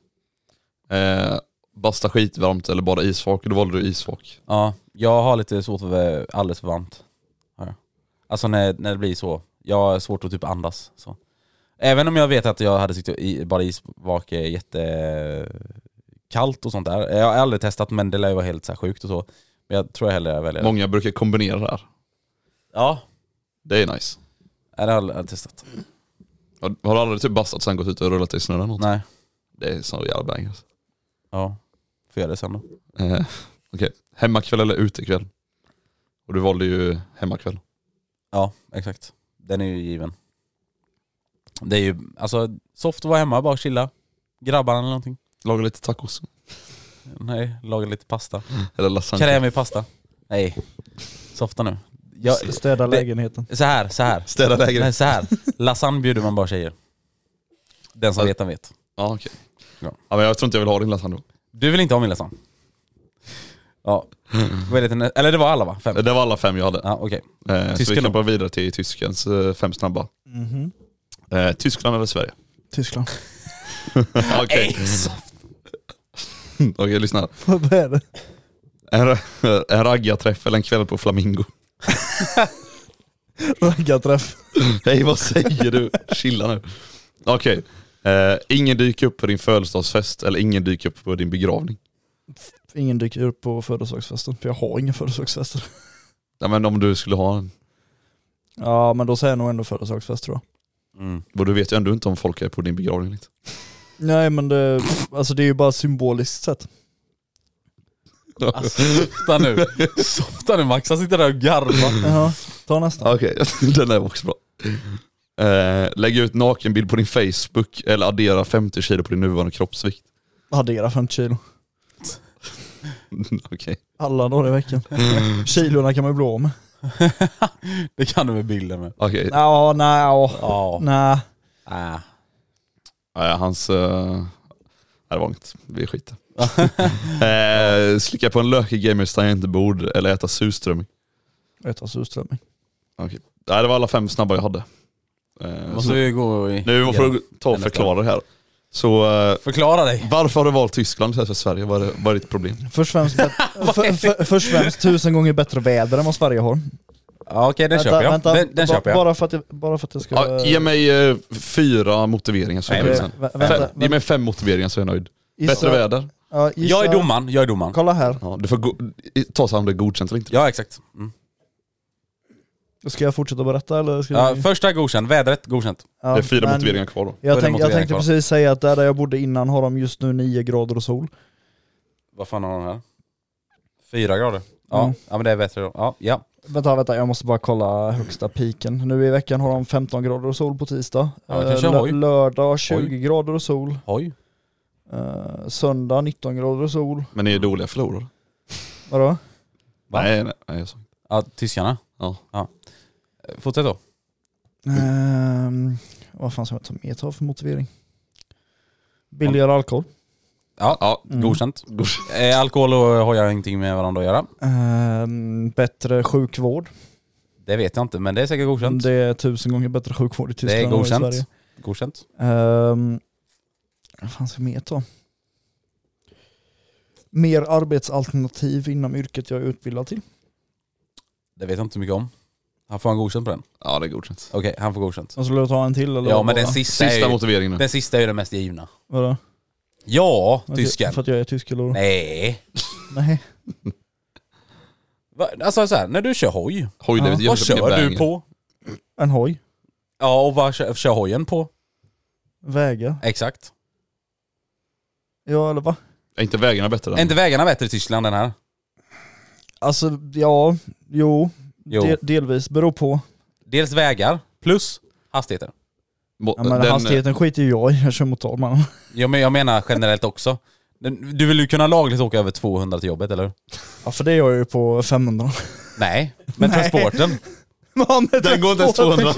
Speaker 6: Eh, basta skitvarmt eller bara isvak, då valde du isvak.
Speaker 7: Ja, jag har lite svårt för alldeles för varmt. Ja. Alltså när, när det blir så, jag har svårt att typ andas så. Även om jag vet att jag hade tyckt i, bara isvak är jättekallt och sånt där. Jag har aldrig testat, men det lär ju vara helt så här sjukt och så. Men jag tror jag hellre jag väljer det.
Speaker 6: Många brukar kombinera det här.
Speaker 7: Ja,
Speaker 6: Det är nice.
Speaker 7: det har jag aldrig, aldrig testat.
Speaker 6: Har, har du aldrig typ bastat sen gått ut och rullat i snö eller något?
Speaker 7: Nej,
Speaker 6: Det är så jävla bangers.
Speaker 7: ja. Får göra det sen då.
Speaker 6: Eh, Okej, okay. Hemmakväll eller utekväll? Och du valde ju hemmakväll.
Speaker 7: Ja, exakt. Den är ju given. Det är ju, alltså, soft att vara hemma, bara chilla. Grabbarna eller någonting.
Speaker 6: Laga lite tacos.
Speaker 7: Nej, laga lite pasta.
Speaker 6: Eller lasagne.
Speaker 7: Kräm i pasta. Nej, softa nu. Jag,
Speaker 8: Städa
Speaker 7: det-
Speaker 8: lägenheten.
Speaker 7: så här, så här.
Speaker 6: Städa lägenheten.
Speaker 7: Nej, så här. Lasagne bjuder man bara tjejer. Den som
Speaker 6: Ja.
Speaker 7: vet, den vet.
Speaker 6: Ja, okej.
Speaker 7: Ja.
Speaker 6: Ja, men jag tror inte jag vill ha din lasagne då.
Speaker 7: Du vill inte ha min lasagne? Ja. Vad är det till, eller det var alla va? Fem?
Speaker 6: Det var alla fem jag hade.
Speaker 7: Ja, okej.
Speaker 6: Eh, så
Speaker 7: Tysken
Speaker 6: vi kan
Speaker 7: då?
Speaker 6: bara vidare till tyskens eh, fem snabba.
Speaker 8: Mhm.
Speaker 6: Eh, Tyskland eller Sverige?
Speaker 8: Tyskland.
Speaker 6: Okej, Okej, lyssna.
Speaker 8: Vad är det?
Speaker 6: En, en raggarträff eller en kväll på Flamingo?
Speaker 8: Raggarträff.
Speaker 6: Hej, vad säger du? Chilla nu. Okej, eh, ingen dyker upp på din födelsedagsfest eller ingen dyker upp på din begravning?
Speaker 8: Ingen dyker upp på födelsedagsfesten, för jag har inga födelsedagsfester.
Speaker 6: Ja, men om du skulle ha en.
Speaker 8: Ja, men då säger jag nog ändå födelsedagsfest tror jag.
Speaker 7: Mm.
Speaker 6: Och du vet ju ändå inte om folk är på din begravning lite.
Speaker 8: Nej, men det, alltså det är ju bara symboliskt sett.
Speaker 7: Alltså, softa nu. Softa nu Max, han sitter där och garvar.
Speaker 8: Jaha, ta nästa.
Speaker 6: Okej, den är också bra. Eh, lägga ut nakenbild på din Facebook eller addera femtio kilo på din nuvarande kroppsvikt.
Speaker 8: Addera femtio kilo.
Speaker 6: Okej.
Speaker 8: Alla dagar i veckan. Kilorna kan man ju bli av med.
Speaker 7: Det kan du med bilden med.
Speaker 6: Okej.
Speaker 8: Ja, nej, ja.
Speaker 7: Ja.
Speaker 8: Nej.
Speaker 7: Äh.
Speaker 6: Ja, hans... Uh... Nej, det var inget. Vi skiter. eh, slicka på en lökig gamers tangentbord eller äta surströmming.
Speaker 8: Äta surströmming.
Speaker 6: Okej. Nej, det var alla fem snabba jag hade. Eh,
Speaker 7: Måste
Speaker 6: så,
Speaker 7: vi gå i...
Speaker 6: nu får du ta och förklara det här. Så eh,
Speaker 7: Förklara dig.
Speaker 6: varför har du valt Tyskland istället för Sverige? Vad är, vad är ditt problem?
Speaker 8: Först och främst, bet- för, för, först och främst tusen gånger bättre väder än vad Sverige har.
Speaker 7: Ja, okej, den köper jag.
Speaker 8: vänta,
Speaker 7: den den
Speaker 8: ba-
Speaker 7: köper jag.
Speaker 8: Bara för att jag, bara för att jag ska...
Speaker 6: Ja, ge mig eh, fyra motiveringar så är jag
Speaker 7: Nej,
Speaker 6: nöjd
Speaker 8: men-
Speaker 6: sen.
Speaker 8: vä- vänta,
Speaker 6: Fem, ge mig fem motiveringar så är jag nöjd.
Speaker 8: gissa-
Speaker 6: Bättre väder.
Speaker 8: Ja, gissa,
Speaker 7: Jag är domaren, jag är domaren.
Speaker 8: Kolla här.
Speaker 6: Ja, du får go- ta sig om det är godkänt eller inte.
Speaker 7: Ja, exakt. Mm.
Speaker 8: Ska jag fortsätta berätta eller? Ska
Speaker 7: Ja,
Speaker 8: vi-
Speaker 7: första godkänt, vädret godkänt.
Speaker 8: Ja,
Speaker 6: Det är fyra
Speaker 8: men
Speaker 6: motiveringar kvar då.
Speaker 8: Jag,
Speaker 7: Fyra
Speaker 8: tänk, jag
Speaker 7: motiveringar
Speaker 8: tänkte
Speaker 7: kvar.
Speaker 8: precis säga att där, där jag bodde innan har de just nu nio grader och sol.
Speaker 7: Vad fan har de här? Fyra grader. Ja,
Speaker 8: Mm.
Speaker 7: ja men det är bättre då. Ja, ja.
Speaker 8: Vänta, vänta, jag måste bara kolla högsta piken. Nu i veckan har de femton grader och sol på tisdag.
Speaker 7: Ja,
Speaker 8: Eh,
Speaker 7: kanske
Speaker 8: lö-
Speaker 7: oj.
Speaker 8: lördag tjugo grader och sol.
Speaker 7: Oj.
Speaker 8: Eh, söndag nitton grader och sol.
Speaker 6: Men ni är dåliga förlorare.
Speaker 8: Vadå?
Speaker 7: Va?
Speaker 6: Nej, nej, nej, jag sa inte.
Speaker 7: Ja, tyskarna.
Speaker 6: Ja.
Speaker 7: ja. Fortsätt då.
Speaker 8: Ehm, vad fan ska jag ta med ta för motivering? Billigare alkohol.
Speaker 7: Ja,
Speaker 6: Ja.
Speaker 7: mm. godkänt. Eh, alkohol och hojar har ingenting med varandra att göra.
Speaker 8: Um, bättre sjukvård.
Speaker 7: Det vet jag inte, men det är säkert godkänt.
Speaker 8: Det är tusen gånger bättre sjukvård i Tyskland.
Speaker 7: Det är godkänt.
Speaker 8: än i Sverige.
Speaker 7: Godkänt.
Speaker 8: Um, vad fan ska mer ta? Mer arbetsalternativ inom yrket jag är utbildad till.
Speaker 7: Det vet jag inte så mycket om. Han får en godkänt på den.
Speaker 6: Ja, det är godkänt.
Speaker 7: Okej, okay, han får godkänt.
Speaker 8: Och så vill jag ta en till eller?
Speaker 7: Ja, men den
Speaker 8: bara?
Speaker 7: sista,
Speaker 6: Sista
Speaker 7: är ju,
Speaker 6: motiveringen.
Speaker 7: den sista är ju den mest givna.
Speaker 8: Vadå?
Speaker 7: Ja,
Speaker 8: Att
Speaker 7: tysken.
Speaker 8: jag, för att jag är tysk eller?
Speaker 7: Nej.
Speaker 8: Nej.
Speaker 7: Va? Alltså så här, när du kör hoj,
Speaker 6: Hoj, det
Speaker 8: Ja.
Speaker 6: vet jag
Speaker 7: vad
Speaker 6: inte, det
Speaker 7: kör
Speaker 6: är
Speaker 7: du
Speaker 6: banger.
Speaker 7: på?
Speaker 8: En hoj.
Speaker 7: Ja, och vad kör, kör hojen på?
Speaker 8: Vägar.
Speaker 7: Exakt.
Speaker 8: Ja, eller va?
Speaker 6: Är inte vägarna bättre?
Speaker 7: Är inte vägarna bättre i Tyskland den här?
Speaker 8: Alltså, ja, jo.
Speaker 7: Jo.
Speaker 8: De, delvis beror på.
Speaker 7: Dels vägar plus hastigheter.
Speaker 6: Mo-
Speaker 8: Ja, men
Speaker 6: den-
Speaker 8: hastigheten skiter ju jag i. Jag kör motorn, man.
Speaker 7: Ja, men jag menar generellt också. Du vill ju kunna lagligt åka över tvåhundra till jobbet, eller?
Speaker 8: Ja, för det är jag ju på femhundra.
Speaker 7: Nej, men
Speaker 8: Nej.
Speaker 7: transporten.
Speaker 8: Man,
Speaker 6: Den går inte ens tvåhundra.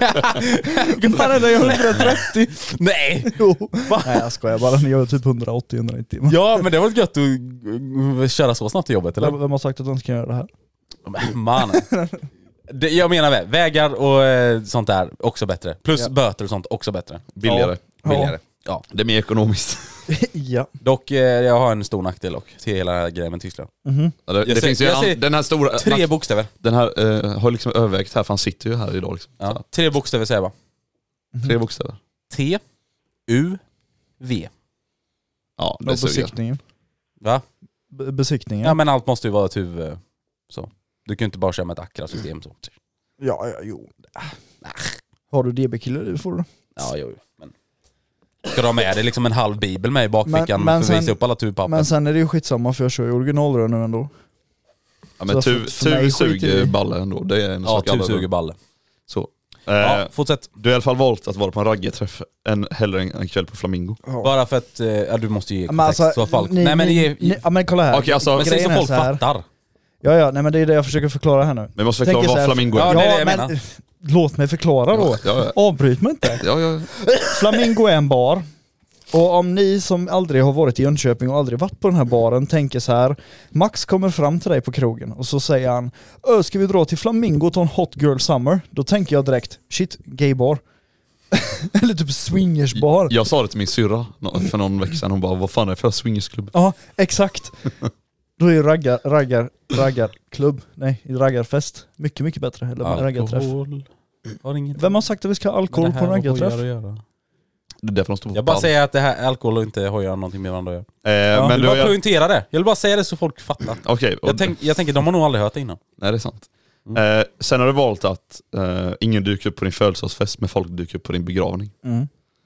Speaker 8: Man är där hundratrettio.
Speaker 7: Nej!
Speaker 8: Jo. Nej, jag skojar bara. Ni gör typ hundraåttio till hundranittio.
Speaker 7: Ja, men det var gött att uh, köra så snabbt till jobbet, eller?
Speaker 8: Vem har sagt att de ska göra det här?
Speaker 7: Man. Det, jag menar väl, vägar och eh, sånt där också bättre. Plus
Speaker 8: Ja.
Speaker 7: böter och sånt också bättre.
Speaker 6: Billigare.
Speaker 8: Ja.
Speaker 7: Billigare. Ja.
Speaker 6: Det är mer ekonomiskt.
Speaker 8: Ja.
Speaker 7: Dock, eh, jag har en stor nackdel och till hela den här grejen med Tyskland.
Speaker 8: Mhm.
Speaker 6: Ja, det,
Speaker 7: Jag
Speaker 6: det
Speaker 7: ser-
Speaker 6: finns ju
Speaker 7: jag
Speaker 6: en,
Speaker 7: ser
Speaker 6: an- den här stora...
Speaker 7: Tre bokstäver.
Speaker 6: Den här eh, har liksom övervägt här, för han sitter ju här idag liksom.
Speaker 7: Ja.
Speaker 6: Så,
Speaker 7: Tre bokstäver säger jag bara.
Speaker 6: tre bokstäver.
Speaker 7: T, U, V.
Speaker 6: Ja, det
Speaker 8: Och
Speaker 6: suger.
Speaker 8: besiktningen.
Speaker 7: Va?
Speaker 8: B- besiktningen.
Speaker 7: Ja, men allt måste ju vara ett huvud. Så. Du kan ju inte bara köra med ett Acra-system så.
Speaker 8: Ja, ja, jo. Har du D B-kille, det får du.
Speaker 7: Ja, jo. Men... Ska du ha med dig liksom en halv bibel med i bakfickan
Speaker 8: Men- men
Speaker 7: för att visa
Speaker 8: sen-
Speaker 7: upp alla turpapper?
Speaker 8: Men sen är det ju skitsamma för jag kör ju originalrör nu ändå.
Speaker 6: Ja, men
Speaker 8: Så
Speaker 6: tu,
Speaker 8: för- för mig
Speaker 6: tu
Speaker 8: skiter
Speaker 6: suger
Speaker 8: i-
Speaker 6: balle ändå. Det är en
Speaker 7: ja,
Speaker 6: sak alla
Speaker 7: tur suger
Speaker 6: bör-
Speaker 7: balle.
Speaker 6: Så. Eh,
Speaker 7: Ja, fortsätt.
Speaker 6: Du har i alla fall valt att vara på en raggarträff än hellre en, en kväll på Flamingo.
Speaker 8: Ja.
Speaker 7: Bara för att, eh, ja, du måste ju ge
Speaker 8: Men
Speaker 7: kontext
Speaker 8: alltså,
Speaker 7: så folk...
Speaker 8: ni,
Speaker 7: nej men
Speaker 8: ni,
Speaker 7: ge,
Speaker 8: ni, ja, men kolla här.
Speaker 6: Okej, alltså,
Speaker 7: men säg
Speaker 8: grejen
Speaker 7: så
Speaker 8: är
Speaker 7: folk
Speaker 8: så här.
Speaker 7: fattar.
Speaker 8: Ja, ja, nej men det är det jag försöker förklara här nu.
Speaker 6: Men vi måste
Speaker 8: Tänker
Speaker 6: förklara
Speaker 8: så
Speaker 6: vad
Speaker 8: här-
Speaker 6: Flamingo
Speaker 7: Ja,
Speaker 6: är.
Speaker 7: det är
Speaker 8: Ja,
Speaker 7: det jag
Speaker 8: men
Speaker 7: menar.
Speaker 8: låt mig förklara då.
Speaker 6: Ja, ja.
Speaker 8: Avbryt mig inte.
Speaker 6: Ja, ja.
Speaker 8: Flamingo är en bar. Och om ni som aldrig har varit i Jönköping och aldrig varit på den här baren tänker så här: Max kommer fram till dig på krogen och så säger han: Ö, ska vi dra till Flamingo och ta en hot girl summer? Då tänker jag direkt, shit, gay bar. Eller typ swingersbar.
Speaker 6: Jag sa det till min syrra nå- för någon vecka sedan. Hon bara, vad fan är det för swingersklubb?
Speaker 8: Ja, exakt. Då är ju raggar, raggar, raggarklubb, nej, raggarfest mycket, mycket bättre. Eller raggarträff.
Speaker 7: Alkohol. Har inget.
Speaker 8: Vem har sagt att vi ska ha alkohol på en raggarträff?
Speaker 6: Det är därför de står på
Speaker 7: Jag bara
Speaker 6: pall.
Speaker 7: säger att det här alkohol och inte hojar någonting med varandra att göra.
Speaker 6: Eh,
Speaker 7: Jag
Speaker 6: men
Speaker 7: vill
Speaker 6: du
Speaker 7: bara
Speaker 6: har...
Speaker 7: poängtera det. Jag vill bara säga det så folk fattar.
Speaker 6: Okej, och-
Speaker 7: Jag, tänk, jag tänker, de har nog aldrig hört det innan.
Speaker 6: nej det är sant. Eh, sen har du valt att eh, ingen dyker upp på din födelsedagsfest, men folk dyker upp på din begravning.
Speaker 8: Mm.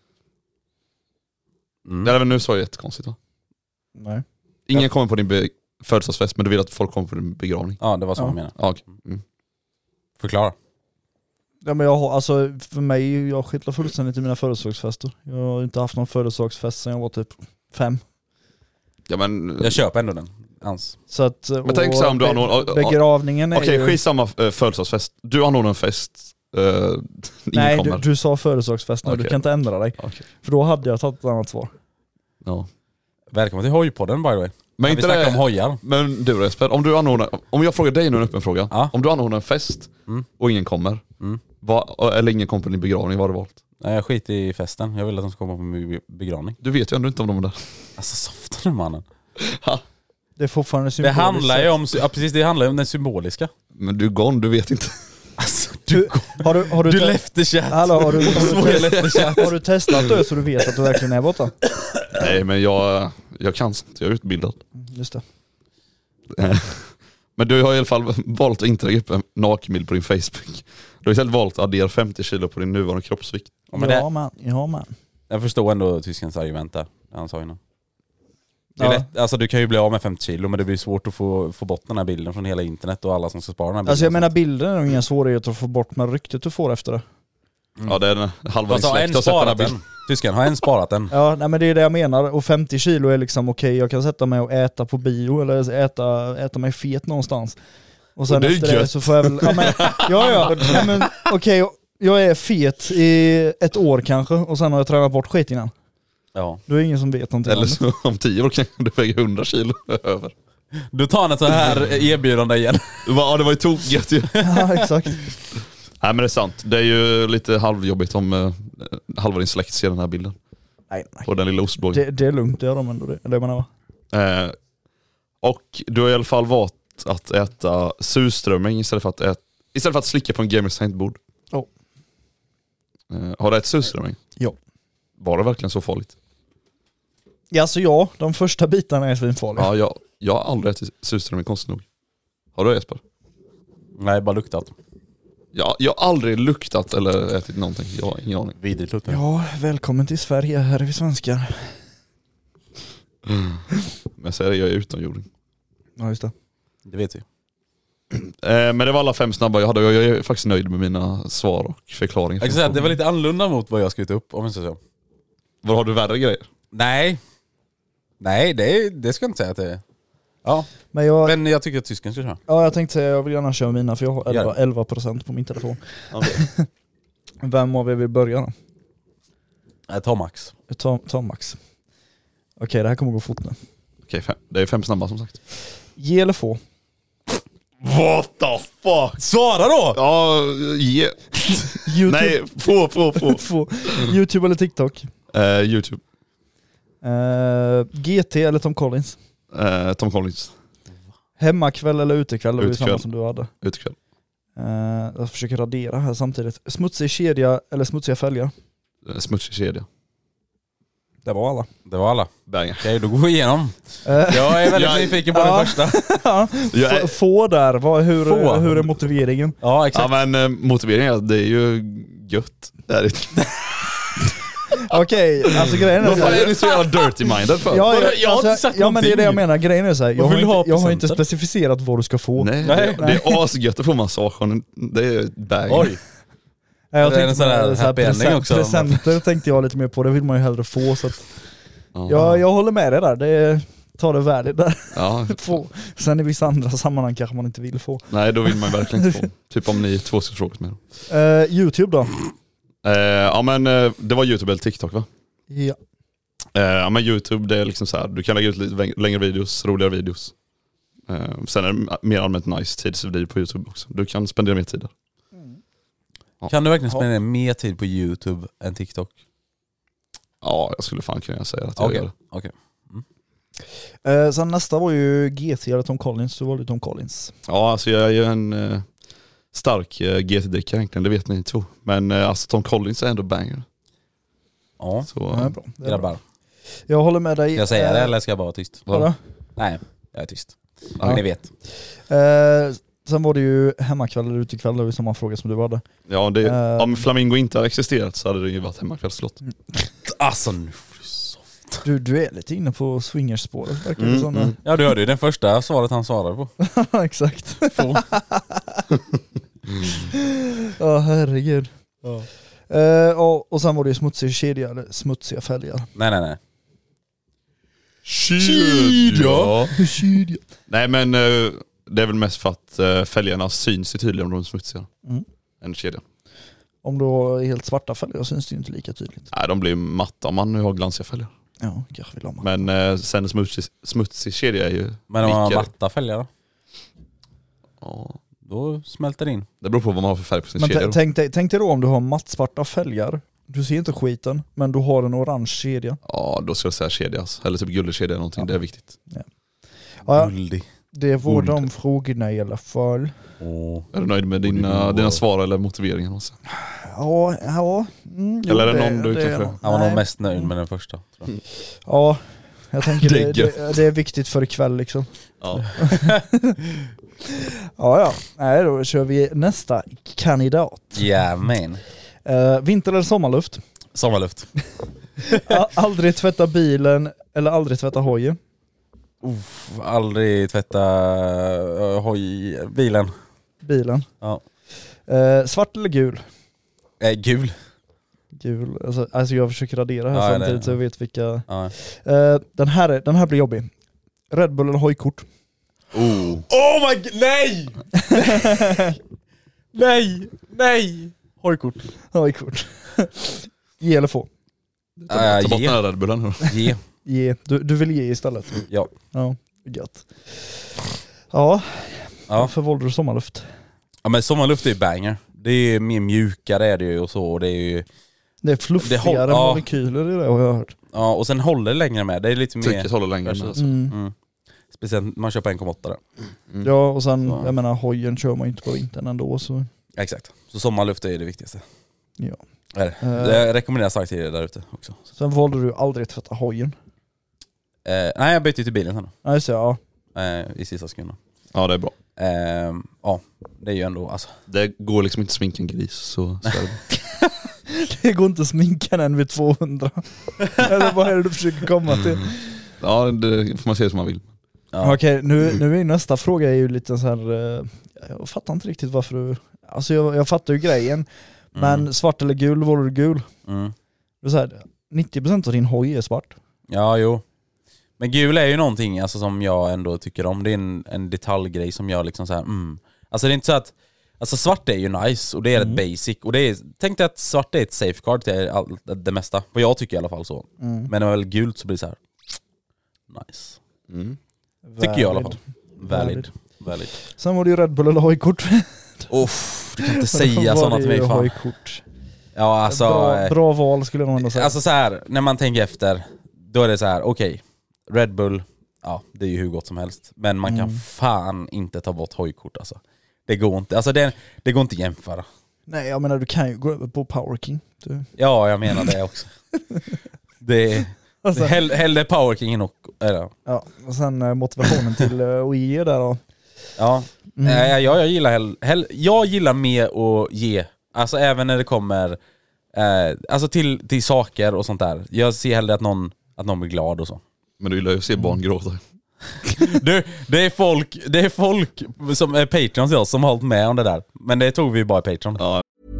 Speaker 7: Mm.
Speaker 6: Det är väl nu så jättekonstigt va?
Speaker 8: Nej.
Speaker 6: Ingen kommer på din be- födelsedagsfest, men du vill att folk kommer på din begravning.
Speaker 7: Ja, det var så
Speaker 8: Ja.
Speaker 7: jag menade.
Speaker 6: Ja, okej. Mm.
Speaker 7: Förklara.
Speaker 8: Ja, men jag har, alltså för mig, jag skitlar fullständigt i mina födelsedagsfester. Jag har inte haft någon födelsedagsfest sedan jag var typ fem.
Speaker 6: Ja, men...
Speaker 7: Jag köper ändå den. Hans.
Speaker 8: Så att,
Speaker 6: Men tänk så här om du har någon-
Speaker 8: be- begravningen är
Speaker 6: Okej,
Speaker 8: ju...
Speaker 6: skitsamma eh, födelsedagsfest. Du anordnar en fest. Uh, ingen
Speaker 8: Nej, du,
Speaker 6: kommer.
Speaker 8: du sa födelsedagsfest nu, du
Speaker 6: Okej.
Speaker 8: kan inte ändra dig.
Speaker 6: Okej.
Speaker 8: För då hade jag tagit ett annat svar.
Speaker 6: Ja.
Speaker 7: Välkommen till Hojpodden by the way.
Speaker 6: Men
Speaker 7: Vi
Speaker 6: inte
Speaker 7: snackar
Speaker 6: det...
Speaker 7: om hojar.
Speaker 6: Men du Jesper, om du anordnar... Om jag frågar dig nu en öppen fråga.
Speaker 7: Ja.
Speaker 6: Om du anordnar en fest
Speaker 7: Mm.
Speaker 6: och ingen kommer,
Speaker 7: Mm.
Speaker 6: vad, eller ingen kommer på din begravning, vad har du valt?
Speaker 7: Nej, jag skiter i festen. Jag vill att de ska komma på min begravning.
Speaker 6: Du vet ju ändå inte om de är där.
Speaker 7: Alltså softa nu mannen.
Speaker 8: Det är fortfarande
Speaker 7: Det
Speaker 8: symboliskt.
Speaker 7: handlar ju om, ja, precis, det handlar ju om den symboliska.
Speaker 6: Men du är gone, du vet inte.
Speaker 7: Alltså,
Speaker 8: Du, har du, har du,
Speaker 7: du
Speaker 8: te-
Speaker 7: lefte chat.
Speaker 8: Hallå, har, du, har,
Speaker 7: Svår
Speaker 8: du
Speaker 7: lefte
Speaker 8: testat,
Speaker 7: chat.
Speaker 8: har du testat det så du vet att du verkligen är borta?
Speaker 6: Nej, men jag, jag kan sånt. Jag är utbildad.
Speaker 8: Just det.
Speaker 6: Men du har i alla fall valt att inte lägga upp en nakenbild på din Facebook. Du har istället valt att addera femtio kilo på din nuvarande kroppsvikt.
Speaker 7: Ja, men
Speaker 8: ja
Speaker 7: det,
Speaker 8: man, ja man.
Speaker 7: jag förstår ändå tyskens argument där. Han sa innan. Det är
Speaker 8: Ja.
Speaker 7: lätt, alltså du kan ju bli av med femtio kilo, men det blir svårt att få, få bort den här bilden från hela internet och alla som ska spara den här bilden.
Speaker 8: Alltså jag menar, bilden är nog inga svårigheter att få bort, men ryktet du får efter det.
Speaker 6: Ja, det är en halva din
Speaker 7: Fast har
Speaker 6: släkt
Speaker 7: en
Speaker 6: har sett den här
Speaker 7: sparat
Speaker 6: bilden.
Speaker 7: den? Tysken, har en sparat den?
Speaker 8: Ja, nej men det är det jag menar. Och femtio kilo är liksom okej, okay, jag kan sätta mig och äta på bio eller äta, äta mig fet någonstans. Och sen
Speaker 6: Och det är
Speaker 8: efter det
Speaker 6: gött.
Speaker 8: så får jag väl, ja men, ja, ja, nej, men okej, okay, jag är fet i ett år kanske och sen har jag tränat bort skit innan.
Speaker 7: Ja.
Speaker 8: Då är det ingen som vet någonting.
Speaker 6: Eller så om tio år kan du väga hundra kilo över.
Speaker 7: Du tar en så här erbjudande igen.
Speaker 6: Ja, det var ju tokigt ju.
Speaker 8: Ja, exakt.
Speaker 6: Nej men det är sant. Det är ju lite halvjobbigt om uh, halva din släkt ser den här bilden.
Speaker 8: Nej, nej.
Speaker 6: På den lilla ostbågen.
Speaker 8: Det, det är lugnt, det gör de ändå det. Eller menar va?
Speaker 6: Eh, och du har i alla fall valt att äta surströmming istället för att, äta, istället för att slicka på en Gamers Saint-bord.
Speaker 8: Oh.
Speaker 6: Eh, har du ätit surströmming?
Speaker 8: Ja.
Speaker 6: Var det verkligen så farligt?
Speaker 8: Ja, alltså ja, de första bitarna är svinfarliga.
Speaker 6: Ja, jag, jag har aldrig ätit surströmming, konstigt nog. Har du, Jesper?
Speaker 7: Nej, bara luktat.
Speaker 6: Ja, jag har aldrig luktat eller ätit någonting. Jag har ingen aning.
Speaker 7: Vidrigt luktar.
Speaker 8: Ja, välkommen till Sverige, här är vi svenskar.
Speaker 6: Mm. Men jag säger det, jag är utomjording.
Speaker 8: Ja, just det.
Speaker 7: Det vet vi.
Speaker 6: Eh, men det var alla fem snabba jag hade. Jag är faktiskt nöjd med mina svar och förklaringar.
Speaker 7: Jag kan säga att det var lite annorlunda mot vad jag skrivit upp, om jag ska säga.
Speaker 6: Vad har du värre grejer?
Speaker 7: Nej. Nej, det, det ska jag inte säga att det är. Ja,
Speaker 8: Men jag,
Speaker 7: men jag tycker att tysken ska köra.
Speaker 8: ja, jag tänkte säga jag vill gärna köra mina för jag har
Speaker 7: Gör
Speaker 8: elva procent på min telefon.
Speaker 6: Okay.
Speaker 8: Vem av er vill börja då?
Speaker 7: Nej, ta Max.
Speaker 8: Ta, ta Max. Okej, det här kommer gå fort nu.
Speaker 6: Okej, fem. Det är fem snabba som sagt.
Speaker 8: Ge eller få?
Speaker 6: What the fuck?
Speaker 7: Svara då!
Speaker 6: Ja, ge.
Speaker 8: YouTube,
Speaker 6: Nej, få, få, få.
Speaker 8: få. YouTube eller TikTok?
Speaker 6: Uh, YouTube.
Speaker 8: Uh, G T eller Tom Collins?
Speaker 6: Uh, Tom Collins.
Speaker 8: Hemmakväll eller utekväll? Det var ju
Speaker 6: Utekväll.
Speaker 8: samma som du hade.
Speaker 6: Utekväll.
Speaker 8: Uh, jag försöker radera här samtidigt. Smutsig kedja eller smutsiga fälgar?
Speaker 6: Uh, smutsig kedja.
Speaker 8: Det var alla.
Speaker 7: Det var alla.
Speaker 6: Banger.
Speaker 7: Okej, då går vi igenom.
Speaker 8: Uh,
Speaker 7: Jag är väldigt
Speaker 6: Jag-
Speaker 7: nyfiken på
Speaker 8: Ja.
Speaker 7: den första.
Speaker 6: Jag är-
Speaker 8: F- få där, vad, hur,
Speaker 7: Få.
Speaker 8: hur är motiveringen?
Speaker 7: Ja, exakt.
Speaker 6: Ja men uh, motiveringen är att det är ju gött. Det är det.
Speaker 8: Okej, alltså grejen är
Speaker 6: Vad
Speaker 8: så
Speaker 6: fan är
Speaker 8: här.
Speaker 6: du så jävla dirty-minded för?
Speaker 8: Ja, jag,
Speaker 7: Jag har inte
Speaker 8: alltså,
Speaker 7: sagt
Speaker 8: ja men det är det jag
Speaker 7: någonting.
Speaker 8: menar, grejen är så här. Jag,
Speaker 7: Vad
Speaker 8: har
Speaker 7: vill du
Speaker 8: inte,
Speaker 7: ha
Speaker 8: jag har inte
Speaker 7: presenter?
Speaker 8: specificerat vad du ska få.
Speaker 6: Nej,
Speaker 7: Nej.
Speaker 6: det, det är asgött att få massagen. Det är banger.
Speaker 7: Oj.
Speaker 8: Nej, jag
Speaker 7: Det är en
Speaker 8: tänkte
Speaker 7: sån här
Speaker 8: på så här
Speaker 7: happy ending
Speaker 8: present,
Speaker 7: också.
Speaker 8: presenter tänkte jag lite mer på, det vill man ju hellre få så att,
Speaker 6: Ja.
Speaker 8: jag, jag håller med dig där, det tar det värdigt där.
Speaker 6: Ja.
Speaker 8: Få. Sen i vissa andra sammanhang kanske man inte vill få.
Speaker 6: Nej, då vill man verkligen inte få. Typ om ni två ska fråga med.
Speaker 8: Uh, YouTube då?
Speaker 6: Eh, ja men eh, det var YouTube eller TikTok va?
Speaker 8: Ja.
Speaker 6: Eh, ja men YouTube det är liksom så här, du kan lägga ut lite väng- längre videos, roligare videos. Eh, sen är det mer allmänt nice tidsvideo på YouTube också. Du kan spendera mer tid där.
Speaker 7: Kan du verkligen spendera mer tid på YouTube än TikTok?
Speaker 6: Ja, jag skulle fan kunna säga att jag
Speaker 7: Okej.
Speaker 6: gör det.
Speaker 7: Okej.
Speaker 8: Uh, sen nästa var ju G T eller Tom Collins, så var det Tom Collins.
Speaker 6: Ja, alltså jag är ju en eh, stark eh, G T-drickare egentligen, det vet ni två. Men eh, alltså Tom Collins är ändå banger.
Speaker 7: Ja,
Speaker 6: Så,
Speaker 8: Ja, det är bra. Det är bra.
Speaker 7: grabbar.
Speaker 8: Jag håller med dig.
Speaker 7: Ska jag säga det
Speaker 8: Eh,
Speaker 7: eller ska jag bara vara tyst?
Speaker 8: vadå?
Speaker 7: Nej, jag är tyst.
Speaker 6: Ja.
Speaker 7: Ni vet.
Speaker 8: Eh, sen var det ju hemmakväll eller utekväll, det var ju samma fråga som du hade.
Speaker 6: Ja, det,
Speaker 8: Eh.
Speaker 6: om Flamingo inte hade existerat så hade det ju varit hemmakvällslott.
Speaker 7: Alltså nu får du så...
Speaker 8: Du, du är lite inne på swingerspåret, verkar det
Speaker 6: Mm,
Speaker 8: som.
Speaker 6: mm.
Speaker 7: Ja, du hörde ju den första svaret han svarade på.
Speaker 8: Exakt.
Speaker 7: Få.
Speaker 8: Ja, herregud.
Speaker 7: Ja.
Speaker 8: Eh, och, och sen var det ju smutsig kedja eller smutsiga fälgar.
Speaker 7: Nej, nej, nej.
Speaker 6: Kedja.
Speaker 8: Kedja.
Speaker 6: Nej men eh, det är väl mest för att eh, fälgarna syns ju tydligare om de är smutsiga.
Speaker 8: Mm.
Speaker 6: En kedja.
Speaker 8: Om du har helt svarta fälgar syns det ju inte lika tydligt.
Speaker 6: Nej, de blir ju matta om man nu har glansiga fälgar.
Speaker 8: Ja, kanske vill ha man.
Speaker 6: Men eh, sen en smutsig, smutsig kedja är ju
Speaker 7: Men om man har
Speaker 6: vikare.
Speaker 7: matta fälgar då?
Speaker 6: Ja,
Speaker 7: Då smälter det in.
Speaker 6: det beror på vad man har för färg på sin
Speaker 8: Men
Speaker 6: kedja.
Speaker 8: t-
Speaker 6: då.
Speaker 8: tänk, dig, tänk dig då om du har mattsvarta fälgar. Du ser inte skiten, men du har en orange kedja.
Speaker 6: Ja, då ska jag säga kedja alltså. Eller typ guldkedja eller någonting,
Speaker 8: Ja.
Speaker 6: det är viktigt.
Speaker 8: Ja,
Speaker 7: Guldig.
Speaker 8: det var
Speaker 6: Guld.
Speaker 8: de frågorna i alla fall.
Speaker 7: Åh.
Speaker 6: Är du nöjd med dina, dina svar eller motiveringen? Också?
Speaker 8: Ja, ja. Mm, jo,
Speaker 6: Eller är det någon du
Speaker 8: det är
Speaker 6: kanske-
Speaker 8: nog-
Speaker 7: Han var nog
Speaker 8: nej.
Speaker 7: mest nöjd med den första. Tror jag.
Speaker 8: Ja, jag tänker
Speaker 6: Det
Speaker 8: det,
Speaker 6: är
Speaker 8: det,
Speaker 6: gött.
Speaker 8: det är viktigt för ikväll liksom.
Speaker 6: Ja.
Speaker 8: Ja, ja. Nej, då kör vi nästa kandidat.
Speaker 7: Ja, men.
Speaker 8: Uh, vinter eller sommarluft?
Speaker 7: Sommarluft.
Speaker 8: A- aldrig tvätta bilen eller aldrig tvätta hojen?
Speaker 7: Uff, aldrig tvätta uh, hoj, bilen.
Speaker 8: Bilen.
Speaker 7: Ja.
Speaker 8: Uh, svart eller gul?
Speaker 7: Eh, gul.
Speaker 8: Gul. Alltså, alltså jag försöker radera här
Speaker 7: Ja,
Speaker 8: samtidigt
Speaker 7: det-
Speaker 8: så jag vet vilka.
Speaker 7: Ja.
Speaker 8: Uh, den, här är, den här blir jobbig. Red Bull eller hojkort?
Speaker 6: Oh.
Speaker 7: Oh my god, nej! nej, nej! Hojkort.
Speaker 8: Hojkort. Ge eller få?
Speaker 6: Ta, ta
Speaker 7: Äh,
Speaker 6: bort
Speaker 7: ge.
Speaker 6: den här Red Bullen.
Speaker 7: Ge.
Speaker 8: Ge. Du, du vill ge istället?
Speaker 7: Ja.
Speaker 8: Ja, gött. Ja,
Speaker 7: Ja.
Speaker 8: varför valde du sommarluft?
Speaker 7: Ja, men sommarluft är ju banger. Det är mer mjukare är det ju och så. Och det är ju...
Speaker 8: Det är fluffigare
Speaker 7: Det håll- ja.
Speaker 8: molekyler i det har jag hört.
Speaker 7: Ja, och sen håller det längre med. Det är lite mer...
Speaker 6: Trycket håller längre med. Alltså.
Speaker 8: Mm.
Speaker 7: Mm. Speciellt man köper en komma åtta där.
Speaker 6: Mm.
Speaker 8: Ja, och sen,
Speaker 7: Så.
Speaker 8: jag menar, hojen kör man ju inte på vintern ändå så...
Speaker 7: Exakt. Så sommarluft är det viktigaste.
Speaker 8: Ja.
Speaker 7: Är det.
Speaker 8: Eh.
Speaker 7: det rekommenderar starkt till er där ute också.
Speaker 8: Sen valde du aldrig tvätta hojen.
Speaker 7: Eh, nej, jag bytte till bilen sen
Speaker 8: Nej, så ja.
Speaker 7: då. Eh, I sista sekunden.
Speaker 6: Ja, det är bra.
Speaker 7: Eh, ja, det är ju ändå alltså.
Speaker 6: Det går liksom inte att sminka en gris, så, så är det.
Speaker 8: Det går inte att sminka den vid tvåhundra. Eller vad är det du försöker komma till?
Speaker 6: Ja, det får man se som man vill.
Speaker 7: Ja.
Speaker 8: Okej, nu, nu är nästa fråga är ju lite så här. eh, Jag fattar inte riktigt varför du... Alltså jag, jag fattar ju grejen. Men
Speaker 7: Mm.
Speaker 8: svart eller gul, var du gul?
Speaker 7: Mm.
Speaker 8: Det är så här, nittio procent av din hoj är svart.
Speaker 7: Ja, jo. Men gul är ju någonting alltså, som jag ändå tycker om. Det är en, en detaljgrej som jag liksom så här, mm. Alltså det är inte så att... Alltså svart är ju nice och det är
Speaker 8: Mm.
Speaker 7: ett basic. Och det är, tänk dig att svart är ett safeguard till all, det mesta. Och jag tycker i alla fall så.
Speaker 8: Mm.
Speaker 7: Men när det är väl gult så blir det så här. Nice.
Speaker 6: Mm.
Speaker 7: Tycker jag i alla fall.
Speaker 8: Valid.
Speaker 7: Valid. Valid.
Speaker 8: Sen var det ju Red Bull eller hojkort.
Speaker 7: Uff, du kan inte säga
Speaker 8: Var
Speaker 7: sådana
Speaker 8: det
Speaker 7: till mig
Speaker 8: ju
Speaker 7: fan.
Speaker 8: hojkort.
Speaker 7: Ja alltså...
Speaker 8: bra, bra val skulle jag nog ändå säga.
Speaker 7: Alltså så här, när man tänker efter, då är det så här, okej, okay, Red Bull, ja, det är ju hur gott som helst. Men man kan
Speaker 8: Mm.
Speaker 7: fan inte ta bort hojkort alltså. Det går inte, alltså det, det går inte att jämföra.
Speaker 8: Nej, jag menar du kan ju gå över på Power King. Du.
Speaker 7: Ja, jag menar det också. Det är
Speaker 8: Alltså,
Speaker 7: hell, hellre Power King och, eller,
Speaker 8: ja, och sen eh, motivationen till uh, att ge där då.
Speaker 7: ja.
Speaker 8: Mm.
Speaker 7: Eh, jag, jag, gillar hell, hell, jag gillar mer att ge, alltså även när det kommer eh, alltså till, till saker och sånt där. Jag ser hellre att någon, att någon blir glad och så.
Speaker 6: Men du gillar ju att se barn gråta.
Speaker 7: Du, det är folk, det är folk som är Patreons till oss som har hållit med om det där. Men det tog vi bara i Patreon.
Speaker 6: Ja.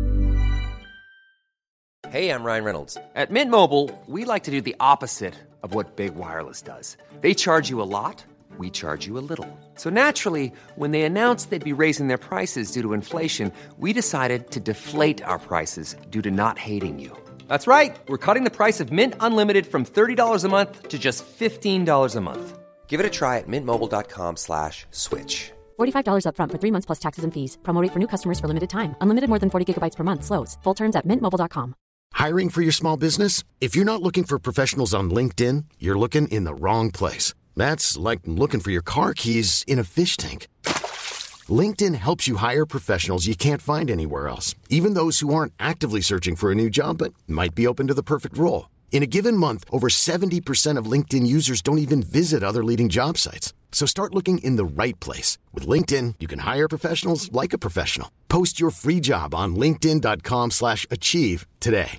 Speaker 2: Hey, I'm Ryan Reynolds. At Mint Mobile, we like to do the opposite of what Big Wireless does. They charge you a lot, we charge you a little. So naturally, when they announced they'd be raising their prices due to inflation, we decided to deflate our prices due to not hating you. That's right. We're cutting the price of Mint Unlimited from thirty dollars a month to just fifteen dollars a month. Give it a try at mintmobile.com slash switch.
Speaker 4: forty-five dollars up front for three months plus taxes and fees. Promo rate for new customers for limited time. Unlimited more than forty gigabytes per month slows. Full terms at mint mobile dot com.
Speaker 1: Hiring for your small business? If you're not looking for professionals on LinkedIn, you're looking in the wrong place. That's like looking for your car keys in a fish tank. LinkedIn helps you hire professionals you can't find anywhere else, even those who aren't actively searching for a new job but might be open to the perfect role. In a given month, over seventy percent of LinkedIn users don't even visit other leading job sites. So start looking in the right place. With LinkedIn, you can hire professionals like a professional. Post your free job on linkedin dot com slash achieve today.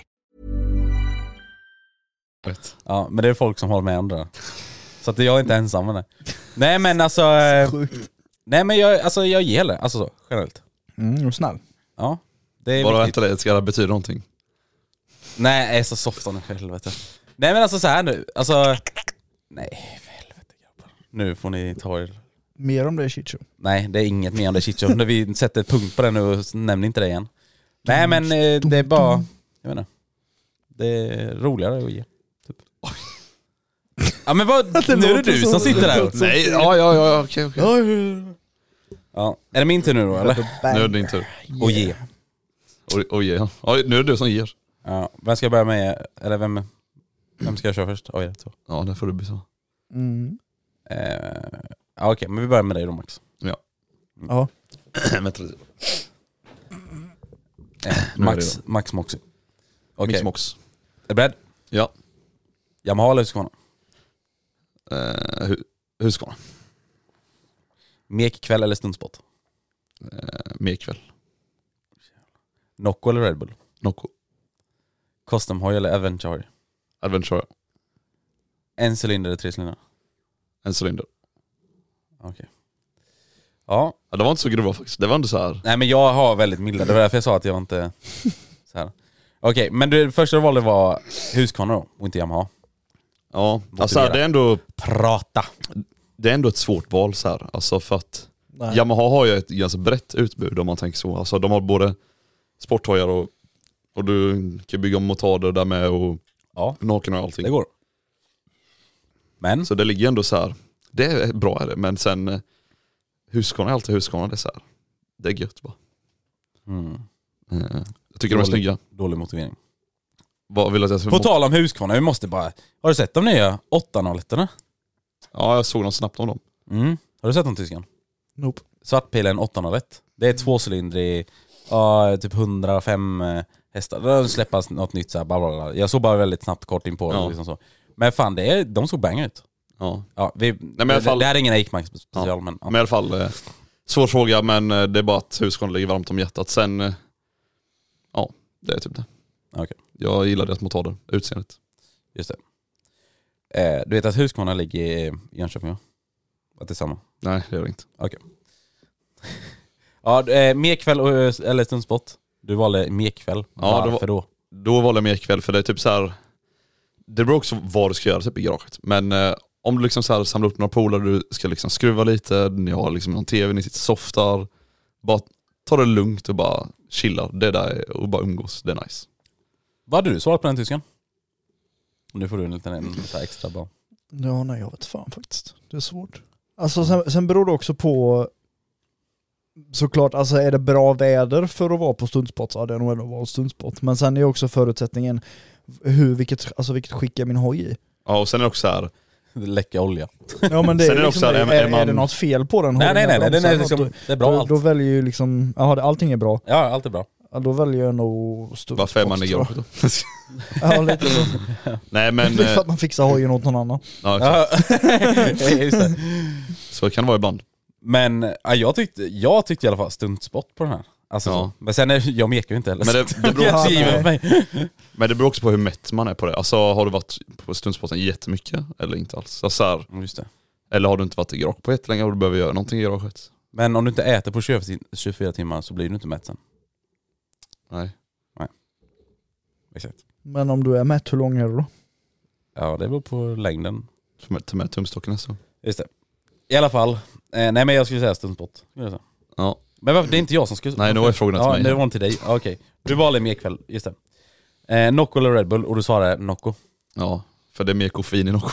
Speaker 7: Ja, men det är folk som håller med om det. Så att jag är inte ensam med det. Nej men alltså... Eh, nej men jag, alltså, jag ger det, alltså så, generellt.
Speaker 8: Mm, du är snäll.
Speaker 7: Ja, det är
Speaker 6: Bara
Speaker 7: viktigt.
Speaker 6: vänta det, ska det betyda någonting?
Speaker 7: Nej, jag är så soft nu för helvete. Nej men alltså så här nu, alltså... Nej, för helvete grabbar. Nu får ni ta er...
Speaker 8: Mer om det, Chicho.
Speaker 7: Nej, det är inget mer om det shit show. Vi sätter ett punkt på det nu och nämner inte det igen. Nej men eh, det är bara... Jag vet inte. Det är roligare att ge. Typ. Ja men vad... Nu är det du som sitter där.
Speaker 6: Nej, ja, ja, ja, okej, okej.
Speaker 7: Ja, är det min tur nu då eller?
Speaker 6: Nu är det din tur.
Speaker 7: Och ge.
Speaker 6: Oj, oj, ja. Ja, nu är det du som ger.
Speaker 7: Ja, vem ska jag börja med? Eller vem, vem ska jag köra först? Oj, så.
Speaker 6: Ja, det får du bli så.
Speaker 8: Mm.
Speaker 7: Eh, ja, okej, men vi börjar med dig då Max.
Speaker 6: Ja.
Speaker 8: Ja.
Speaker 6: Vänta lite.
Speaker 7: Eh,
Speaker 6: Nu är det
Speaker 7: Max, Max Moxie. Okej,
Speaker 6: Mix Mox.
Speaker 7: är du beredd?
Speaker 6: Ja.
Speaker 7: Yamaha eller Husqvarna?
Speaker 6: Eh, hu- Husqvarna.
Speaker 7: Mekkväll eller Stundspot?
Speaker 6: Eh, mer kväll.
Speaker 7: Nocco eller Red Bull?
Speaker 6: Nocco.
Speaker 7: Custom hoj eller Adventure hoj?
Speaker 6: Adventure.
Speaker 7: En cylinder eller tre cylindrar?
Speaker 6: En cylinder.
Speaker 7: Okej. Ja,
Speaker 6: Ja, det var inte så grova faktiskt. Det var inte så här.
Speaker 7: nej men jag har väldigt milda. Det var därför jag sa att jag inte... så här. Okej, men du, första du valde var Husqvarna då, och inte Yamaha.
Speaker 6: Ja, alltså det är ändå
Speaker 7: Prata.
Speaker 6: det är ändå ett svårt val så här. Alltså för att
Speaker 8: Nej.
Speaker 6: Yamaha har ju ett ganska brett utbud om man tänker så. Alltså de har både sporthojar och och du kan bygga om motorer där med och
Speaker 7: Ja,
Speaker 6: Naken och allting.
Speaker 7: det går. Men?
Speaker 6: Så det ligger ändå så här. Det är bra är det, men sen eh, Husqvarna är alltid Husqvarna, det är så här. Det är gött bara.
Speaker 7: Mm.
Speaker 6: Eh, jag tycker
Speaker 7: dålig,
Speaker 6: de är snygga.
Speaker 7: Dålig motivering.
Speaker 6: Vad vill att jag ska...
Speaker 7: På tal om Husqvarna, vi måste bara... Har du sett de nya åtta noll-ettorna?
Speaker 6: Ja, jag såg dem snabbt om dem.
Speaker 7: Mm. Har du sett dem, tyskan?
Speaker 8: Nope.
Speaker 7: Svartpilen åtta noll ett. Det är tvåcylindrig, ja, typ hundrafem hästar. Då släppas något nytt så här, bla bla bla. Jag såg bara väldigt snabbt kort in på det.
Speaker 6: Ja.
Speaker 7: Liksom så. Men fan, det är, de såg banger ut.
Speaker 6: Ja.
Speaker 7: Ja, vi,
Speaker 6: Nej, men i alla fall,
Speaker 7: det, det här är ingen Eichmark special,
Speaker 6: ja.
Speaker 7: men... Ja.
Speaker 6: Men i alla fall, eh, svår fråga, men eh, det är bara att Husqvarna ligger varmt om hjärtat. Sen, eh, ja, det är typ det.
Speaker 7: Okay.
Speaker 6: Jag gillar deras motorer, utseendet.
Speaker 7: Just det. Eh, du vet att Husqvarna ligger i Jönköping, va? Att det är samma?
Speaker 6: Nej, det är det inte.
Speaker 7: Okej. Okay. Ja, eh, Mekväll och, eller Stundspot. Du valde Mekväll.
Speaker 6: Ja,
Speaker 7: varför då?
Speaker 6: Då valde jag Mekväll, för det är typ så här. Det beror också vad du ska göra typ i garaget. Men eh, om du liksom så här samlar upp några polar, du ska liksom skruva lite, ni har liksom någon tv, ni sitter softar. Bara ta det lugnt och bara chilla. Det där och bara umgås, det är nice.
Speaker 7: Vad hade du svarat på den, tyskan? Nu får du en liten en, så här extra bra.
Speaker 8: Ja, nej, jag vet fan faktiskt. Det är svårt. Alltså sen, sen beror det också på, såklart, alltså är det bra väder för att vara på Stundspot, så hade jag nog ändå varit Stundspot. Men sen är också förutsättningen hur, vilket, alltså vilket skick är min hoj i.
Speaker 6: Ja, och sen är det också så här.
Speaker 7: Läcka olja.
Speaker 8: Ja, men det är,
Speaker 6: Sen är det
Speaker 8: liksom,
Speaker 6: också här,
Speaker 8: är,
Speaker 6: är
Speaker 8: är,
Speaker 6: man-
Speaker 8: är det något fel på den?
Speaker 7: Nej, nej, nej, nej, den är
Speaker 8: Något,
Speaker 7: liksom,
Speaker 8: då,
Speaker 7: det är bra
Speaker 8: då,
Speaker 7: allt.
Speaker 8: då väljer ju liksom, jaha, allting är bra.
Speaker 7: Ja, allt är bra.
Speaker 8: Ja, då väljer jag nog Stundspot.
Speaker 6: Varför är man i
Speaker 8: tror jag.
Speaker 6: garaget då?
Speaker 8: Ja, lite så.
Speaker 6: Nej, men...
Speaker 8: Det är för
Speaker 6: eh,
Speaker 8: att man fixar hojen åt någon annan.
Speaker 6: ja, exakt.
Speaker 7: Ja, just det.
Speaker 6: Så kan det vara ibland.
Speaker 7: Men ja, jag, tyckte, jag tyckte i alla fall Stundspot på den här. Alltså,
Speaker 6: Ja.
Speaker 7: så. Men sen är, jag mekar ju inte heller.
Speaker 6: Men det-
Speaker 7: så
Speaker 6: det beror-
Speaker 7: jag
Speaker 8: Ja,
Speaker 7: skriver
Speaker 8: nej.
Speaker 7: mig.
Speaker 6: Men det beror också på hur mätt man är på det. Alltså har du varit på Stundspotten jättemycket eller inte alls? Alltså, så här,
Speaker 7: Just det.
Speaker 6: eller har du inte varit i garage på jättelänge och du behöver göra någonting i garaget?
Speaker 7: Men om du inte äter på tjugofyra timmar så blir du inte mätt sen.
Speaker 6: Nej.
Speaker 7: Exakt.
Speaker 8: Men om du är mätt, hur lång är du då?
Speaker 7: Ja, det beror på längden.
Speaker 6: Ta med tumstocken nästan.
Speaker 7: Just det. I alla fall. Eh, nej, men jag skulle säga Stundspot. Skulle jag säga.
Speaker 6: Ja.
Speaker 7: Men varför? Det är inte jag som skulle...
Speaker 6: Nej, nu var frågan till
Speaker 7: ja,
Speaker 6: mig.
Speaker 7: det var inte till dig. Ja, okej. Du valde Mekväll, just det. Eh, Nocco eller Red Bull, och du svarade Nocco.
Speaker 6: Ja, för det är mer koffein i något.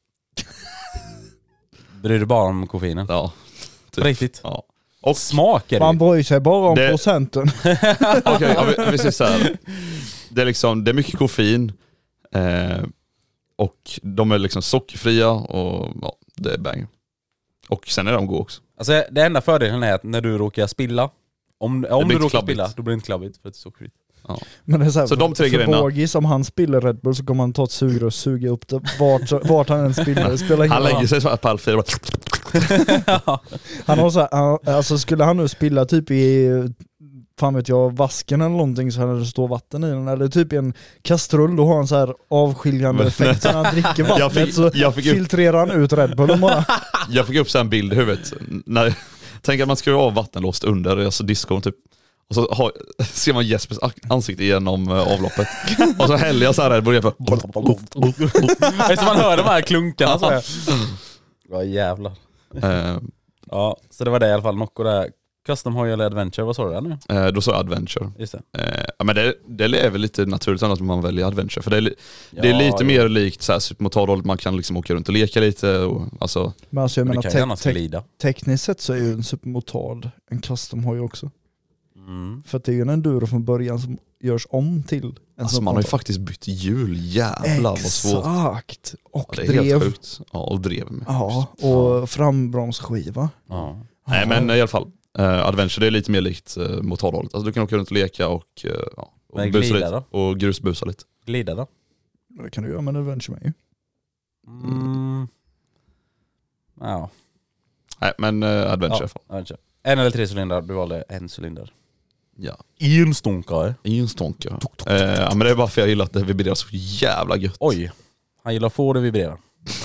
Speaker 7: Bryr du bara om koffeinen?
Speaker 6: Ja.
Speaker 7: På riktigt?
Speaker 6: Ja.
Speaker 7: Och smakar
Speaker 8: Man
Speaker 7: det.
Speaker 8: bryr sig bara om
Speaker 6: Det-
Speaker 8: procenten.
Speaker 6: Okej, ja, vi, vi säger så här. Det är liksom, det är mycket koffein. Eh, och de är liksom sockerfria och ja, det är bang. Och sen är de goda också.
Speaker 7: Alltså, det enda fördelen är att när du råkar spilla, om, om
Speaker 6: blir
Speaker 7: du
Speaker 6: inte
Speaker 7: råkar
Speaker 6: klabbigt.
Speaker 7: spilla, då blir det inte klabbigt för att det är sockerfritt.
Speaker 6: Ja.
Speaker 8: Men det är så, här,
Speaker 6: Så de tre
Speaker 8: för
Speaker 6: grejerna-
Speaker 8: Borgis, om han spiller Red Bull så kommer han ta ett sugrör och suga upp det vart, vart han än spiller. Det spelar ingen
Speaker 6: Han lägger
Speaker 8: roll.
Speaker 6: sig så här på all fyra.
Speaker 8: Han har så här, han- alltså skulle han nu spilla typ i, fan vet jag, vasken eller någonting så hade det står vatten i den, eller typ i en kastrull, då har han så här avskiljande effekt så när han dricker vattnet
Speaker 6: Jag fick-
Speaker 8: så
Speaker 6: jag fick upp-
Speaker 8: filtrerar han ut Red Bullen bara.
Speaker 6: Jag fick upp så här en bild i huvudet. När, tänk att man skruvar av vattenlåst under, alltså diskon typ. Och så har, ser man Jespers ansikte genom uh, avloppet. Och så häller jag så här Red Bull. Jag bara...
Speaker 7: Så man hör de här klunkarna så här. Ja, jävlar.
Speaker 6: Eh,
Speaker 7: Ja, så det var det i alla fall. Nocco där. Custom Hoj eller Adventure, vad sa du där nu?
Speaker 6: eh, då sa jag Adventure.
Speaker 7: Just det.
Speaker 6: Eh, ja, men det, det är väl lite naturligt att man väljer Adventure. För det är, li- det är
Speaker 7: Ja,
Speaker 6: lite
Speaker 7: ja.
Speaker 6: mer likt så här supermotorroll. Man kan liksom åka runt och leka lite. Och, alltså,
Speaker 8: Men alltså jag
Speaker 7: Men
Speaker 8: menar
Speaker 7: det kan ju
Speaker 8: te-
Speaker 7: annars
Speaker 8: te-
Speaker 7: glida.
Speaker 8: tekniskt sett så är ju en supermotard en custom hoj också.
Speaker 7: Mm.
Speaker 8: För att det är ju en enduro från början som görs om till en
Speaker 6: alltså man har ju
Speaker 8: supermotard.
Speaker 6: faktiskt bytt hjul. Jävlar vad svårt.
Speaker 8: Exakt. Och
Speaker 6: Ja, det är helt
Speaker 8: drev.
Speaker 6: sjukt. Ja, och drev med.
Speaker 8: Ja, och frambromsskiva.
Speaker 7: Ja.
Speaker 6: Nej men i alla fall. Uh, Adventure det är lite mer likt uh, motorhållet. Alltså du kan åka runt och leka och, uh, ja, och,
Speaker 7: Men
Speaker 6: busa
Speaker 7: glida
Speaker 6: lite, och grusbusa lite.
Speaker 7: Glida då?
Speaker 8: Det kan du göra med en Adventure med ju.
Speaker 7: Mm. Ja.
Speaker 6: Nej men uh, Adventure i alla
Speaker 7: Ja,
Speaker 6: fall.
Speaker 7: Adventure. En eller tre cylindrar, du valde en cylinder.
Speaker 6: Ja.
Speaker 7: Enstonkare.
Speaker 6: En stonk ja. Uh, ja men det är bara för jag gillar att det vibrerar så jävla gött.
Speaker 7: Oj, han gillar att få det vibrera.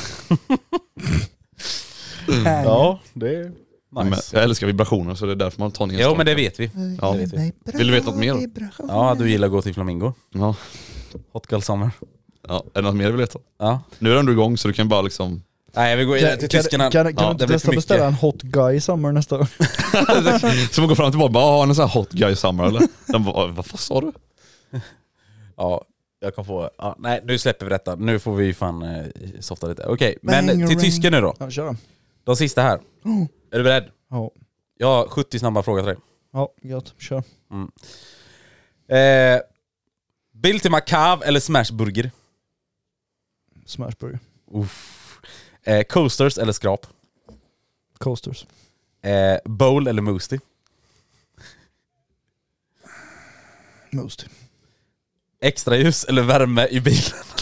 Speaker 8: Mm.
Speaker 7: Ja, det är
Speaker 6: Men
Speaker 7: nice.
Speaker 6: jag älskar vibrationer så det är därför man tar ner en
Speaker 7: Jo,
Speaker 6: stonk.
Speaker 7: men det vet vi.
Speaker 6: Ja.
Speaker 7: Det vet vi.
Speaker 6: Vill du veta något mer?
Speaker 7: Ja, du gillar att gå till Flamingo.
Speaker 6: Ja.
Speaker 7: Hot Girl Summer.
Speaker 6: Ja. Är det något mer du vill veta?
Speaker 7: Ja.
Speaker 6: Nu är den ändå igång så du kan bara liksom...
Speaker 7: Nej, vi går
Speaker 8: Kan,
Speaker 7: in till
Speaker 8: kan,
Speaker 7: tyskarna.
Speaker 8: kan, kan
Speaker 7: Ja,
Speaker 8: du inte
Speaker 7: det blir för
Speaker 8: testa
Speaker 7: mycket.
Speaker 8: beställa en hot guy i summer nästa gång?
Speaker 6: Så man går fram och tillbaka bara, har en sån här hot guy summer eller? Den bara, vad fan sa du?
Speaker 7: Ja, Jag kom på, ja, nej nu släpper vi detta. Nu får vi fan eh, softa lite. Okej, okay, men
Speaker 8: Bang,
Speaker 7: till
Speaker 8: ring.
Speaker 7: tysken nu då.
Speaker 8: Ja, kör.
Speaker 7: De sista här.
Speaker 8: Oh.
Speaker 7: Är du beredd?
Speaker 8: Ja.
Speaker 7: Jag har sjuttio snabba frågor till dig.
Speaker 8: Ja, gött. Kör.
Speaker 7: Mm. Eh, Bill till Macav eller Smashburger?
Speaker 8: Smashburger.
Speaker 7: Uff. Eh, coasters eller skrap?
Speaker 8: Coasters.
Speaker 7: Eh, bowl eller moosty?
Speaker 8: Moosty.
Speaker 7: Extra ljus eller värme i bilen?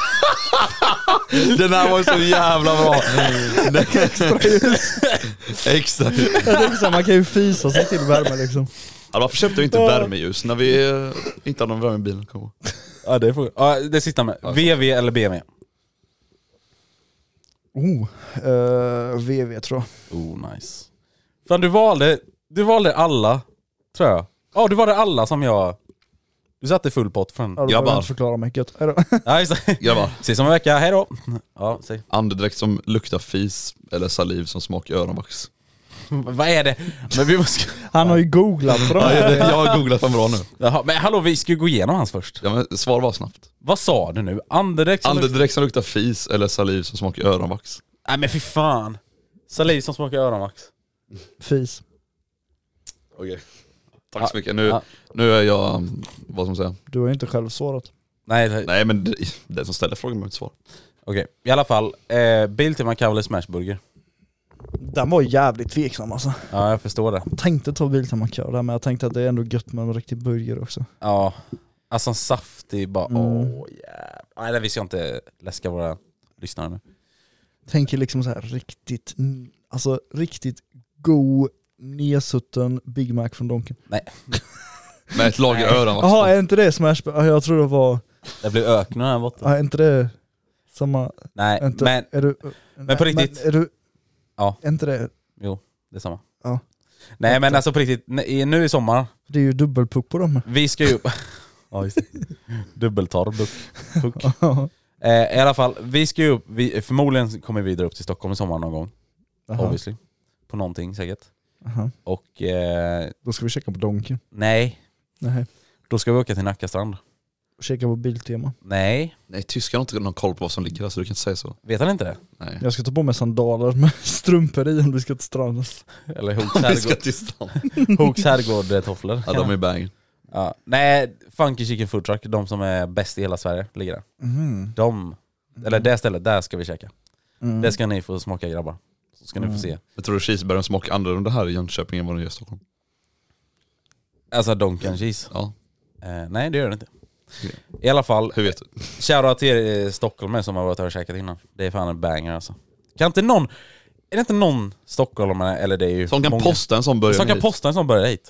Speaker 6: Den här var så jävla bra.
Speaker 8: Extra ljus.
Speaker 6: Extra ljus.
Speaker 8: Jag tänker så här, man kan ju fisa sig till värme liksom.
Speaker 6: Ja, varför köpte vi inte värmeljus när vi eh, inte hade någon värme i bilen? Kom.
Speaker 7: Ja, det får. Ja, det sista med. V V eller B M W?
Speaker 8: Oh, uh, V V tror jag.
Speaker 7: Oh, nice. Fan, du valde, du valde alla, tror jag. Ja, oh, du valde alla som jag... Du satte full pott från...
Speaker 8: Ja,
Speaker 6: jag bara...
Speaker 8: förklara mig. Gött.
Speaker 7: Ja, just det.
Speaker 6: Jag bara...
Speaker 7: Ses om en vecka, hej då. Ja, säg.
Speaker 6: Andedräkt som luktar fis eller saliv som smakar öronvax.
Speaker 7: Vad är det? Men vi måste...
Speaker 8: Han har ju googlat på det
Speaker 6: Ja,
Speaker 8: här.
Speaker 6: jag har googlat på bra nu.
Speaker 7: Jaha, men hallå, vi ska ju gå igenom hans först.
Speaker 6: Ja, men svar var snabbt.
Speaker 7: Vad sa du nu? Andedräkt som...
Speaker 6: Andedräkt som luktar fis eller saliv som smakar öronvax.
Speaker 7: Nej men fy fan. Saliv som smakar öronvax.
Speaker 8: Fis.
Speaker 6: Okej. Okay. Tack
Speaker 7: Ja.
Speaker 6: så mycket. Nu,
Speaker 7: Ja.
Speaker 6: nu är jag, vad ska man säga?
Speaker 8: Du har ju inte själv svarat.
Speaker 7: Nej, det...
Speaker 6: Nej, men det, den som ställer frågan behöver inte svara.
Speaker 7: Okej, okay. I alla fall. Eh, Bill till Macav eller Smashburger?
Speaker 8: Den var jävligt tveksam alltså.
Speaker 7: Ja, jag förstår det.
Speaker 8: Jag tänkte ta bil till Macau där, men jag tänkte att det är ändå gött med en riktig burgare också.
Speaker 7: Ja, alltså en saftig bara,
Speaker 8: Mm.
Speaker 7: åh jävlar. Nej, det visste jag inte läska våra lyssnare nu.
Speaker 8: Tänker liksom så här riktigt, alltså riktigt god nedsutten Big Mac från Donken.
Speaker 7: Nej,
Speaker 6: Med ett lager öronvax.
Speaker 8: Jaha, är inte det Smashburger? Ja, jag tror det var...
Speaker 7: det blir öknen här borta.
Speaker 8: Ja, är inte det samma...
Speaker 7: Nej,
Speaker 8: Inte,
Speaker 7: men
Speaker 8: är du,
Speaker 7: men på riktigt-
Speaker 8: Men är du...
Speaker 7: Ja.
Speaker 8: Är inte det...
Speaker 7: jo, det är samma.
Speaker 8: Ja.
Speaker 7: Nej, men alltså på riktigt, nej, nu i sommar,
Speaker 8: Det är ju dubbelpuck på dem.
Speaker 7: vi ska ju... ja, just det. Dubbeltorr, duck, puck. Eh, I alla fall, vi ska ju upp, vi, förmodligen kommer vi vidare upp till Stockholm i sommar någon gång.
Speaker 8: Aha.
Speaker 7: Obviously. På någonting säkert.
Speaker 8: Aha.
Speaker 7: Och eh,
Speaker 8: Då ska vi checka på Donken.
Speaker 7: nej,
Speaker 8: Nej.
Speaker 7: då ska vi åka till Nackastrand.
Speaker 8: Checka på Biltema.
Speaker 7: Nej,
Speaker 6: Nej, tyskarna har inte någon koll på vad som ligger där, så du kan inte säga så.
Speaker 7: vet han inte det?
Speaker 6: Nej.
Speaker 8: Jag ska ta på mig sandaler med strumpor i om vi ska till stranden.
Speaker 7: Eller Hooks
Speaker 6: Vi ska
Speaker 7: herrgård,
Speaker 6: till stan.
Speaker 7: Hooks herrgård-tofflor.
Speaker 6: Ja, de är bang.
Speaker 7: Ja. Nej, Funky Chicken Food Truck, de som är bäst i hela Sverige ligger där.
Speaker 8: Mm.
Speaker 7: De, eller det stället, där ska vi käka.
Speaker 8: Mm.
Speaker 7: Det ska ni få smaka, grabbar. Så ska ni få se.
Speaker 6: Jag tror cheeseburgaren smakar annorlunda här i Jönköping än vad den gör i Stockholm.
Speaker 7: Alltså Donken cheese.
Speaker 6: Ja,
Speaker 7: Eh, nej, det gör det inte. I alla fall,
Speaker 6: hur vet du?
Speaker 7: shoutout till er stockholmare som har varit här och käkat innan. Det är fan en banger alltså. Kan inte någon, är det inte någon stockholmare, eller det är ju
Speaker 6: Som kan
Speaker 7: många,
Speaker 6: posta en sån början
Speaker 7: som kan
Speaker 6: hit.
Speaker 7: posta en som börjar hit.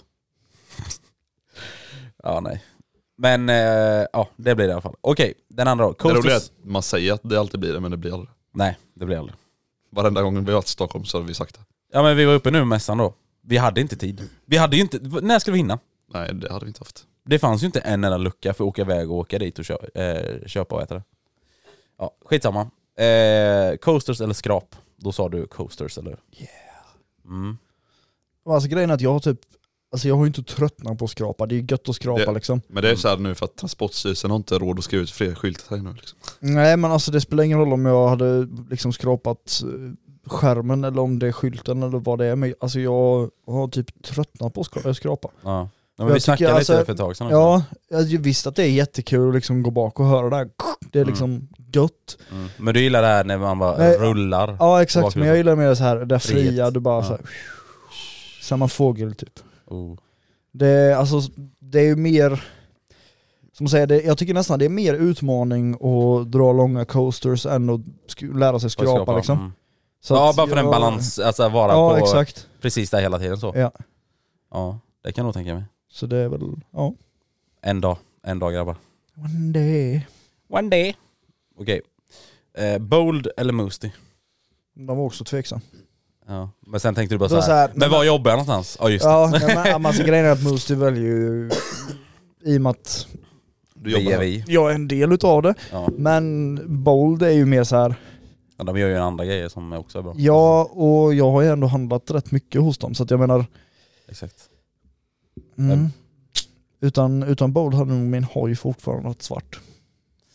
Speaker 7: Ja, nej. Men, eh, ja, det blir det i alla fall. Okej, den andra då.
Speaker 6: Det roliga är
Speaker 7: Coasters.
Speaker 6: att man säger att det alltid blir det, men det blir aldrig.
Speaker 7: Nej, det blir aldrig.
Speaker 6: Varenda gång vi har varit i Stockholm så har vi sagt det.
Speaker 7: Ja, men vi var uppe nu med mässan då. Vi hade inte tid. Vi hade ju inte, när skulle vi hinna?
Speaker 6: Nej, det hade vi inte haft.
Speaker 7: Det fanns ju inte en enda lucka för att åka iväg och åka dit och köpa, eh, köpa och äta det. Ja, skitsamma. Eh, coasters eller skrap? Då sa du coasters, eller?
Speaker 8: Yeah.
Speaker 7: Mm.
Speaker 8: Alltså grejen är att jag har typ, alltså jag har ju inte tröttnat på att skrapa. Det är ju gött att skrapa
Speaker 6: Det-
Speaker 8: liksom.
Speaker 6: Men det är så här nu för att Transportstyrelsen har inte råd att skriva ut fler skyltar här nu liksom.
Speaker 8: Nej, men alltså det spelar ingen roll om jag hade liksom skrapat eh, skärmen eller om det är skylten eller vad det är. Men alltså jag har typ tröttnat på att skra- skrapa.
Speaker 7: Ja. Ja, men
Speaker 8: Jag
Speaker 7: vi snackade
Speaker 8: tycker
Speaker 7: lite
Speaker 8: alltså-
Speaker 7: för ett tag sedan också.
Speaker 8: Ja, jag visste att det är jättekul att liksom gå bak och höra det här. Det är liksom gött.
Speaker 7: Mm. Men du gillar det här när man bara
Speaker 8: Nej,
Speaker 7: rullar?
Speaker 8: Ja exakt,
Speaker 7: bakgrunden.
Speaker 8: men jag gillar mer så här det fria,
Speaker 7: Frihet.
Speaker 8: du bara
Speaker 7: Ja.
Speaker 8: så här, samma fågel typ.
Speaker 7: Oh.
Speaker 8: Det är, alltså, det är ju mer, som man säger, det, jag tycker nästan det är mer utmaning att dra långa coasters än att sk- lära sig skrapa,
Speaker 7: Skrapa,
Speaker 8: liksom.
Speaker 7: mm.
Speaker 8: Så
Speaker 7: Ja,
Speaker 8: att
Speaker 7: bara för en
Speaker 8: jag-
Speaker 7: balans, alltså vara
Speaker 8: Ja
Speaker 7: på
Speaker 8: exakt,
Speaker 7: precis där hela tiden så.
Speaker 8: ja.
Speaker 7: Ja, det kan jag nog tänka mig.
Speaker 8: Så det är väl, ja.
Speaker 7: En dag, en dag grabbar.
Speaker 8: One day.
Speaker 7: One day. Okej. Eh, bold eller moosty?
Speaker 8: De var också tveksam.
Speaker 7: Ja. Men sen tänkte du bara
Speaker 8: Så
Speaker 7: så
Speaker 8: så
Speaker 7: här.
Speaker 8: här,
Speaker 7: Men
Speaker 8: men-
Speaker 7: var jobbar jag någonstans? Ja, just det.
Speaker 8: Ja, nej, men alltså, grejen är att Moosty väljer ju, i och med att
Speaker 6: Du jobbar
Speaker 7: Vi är
Speaker 6: här.
Speaker 7: vi.
Speaker 8: jag är en del utav det.
Speaker 7: Ja.
Speaker 8: Men Bold är ju mer så här.
Speaker 7: Ja, de gör ju en andra grejer som också är bra.
Speaker 8: Ja, och jag har ju ändå handlat rätt mycket hos dem, så att jag menar,
Speaker 7: Exakt.
Speaker 8: mm,
Speaker 7: Men-
Speaker 8: utan, utan Bold hade nog min hoj fortfarande varit svart.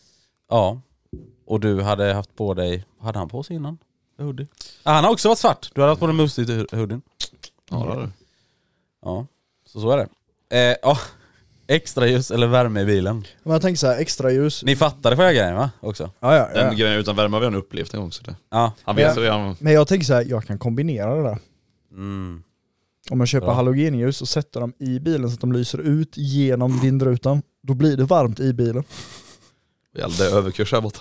Speaker 7: Ja. Och du hade haft på dig, vad hade han på sig innan? Hoodie. Ja, han har också varit svart. Du hade haft på dig mustigt hoodien.
Speaker 6: Ja, det hade.
Speaker 7: Ja, så så är det. Eh, ja, extra ljus eller värme i bilen.
Speaker 8: Men jag tänker så här, extra ljus.
Speaker 7: Ni fattar det för jag grejen va? Också.
Speaker 8: Ja, ja, ja.
Speaker 6: Den grejen utan värme har vi redan upplevt en gång. Så det.
Speaker 7: Ja.
Speaker 6: Han vet
Speaker 8: Men-
Speaker 6: så redan.
Speaker 8: Men jag tänker så här, jag kan kombinera det där.
Speaker 7: Mm.
Speaker 8: Om jag köper
Speaker 7: Bra.
Speaker 8: halogenljus och sätter dem i bilen så att de lyser ut genom vindrutan, då blir det varmt i bilen.
Speaker 6: Det är överkurs här borta.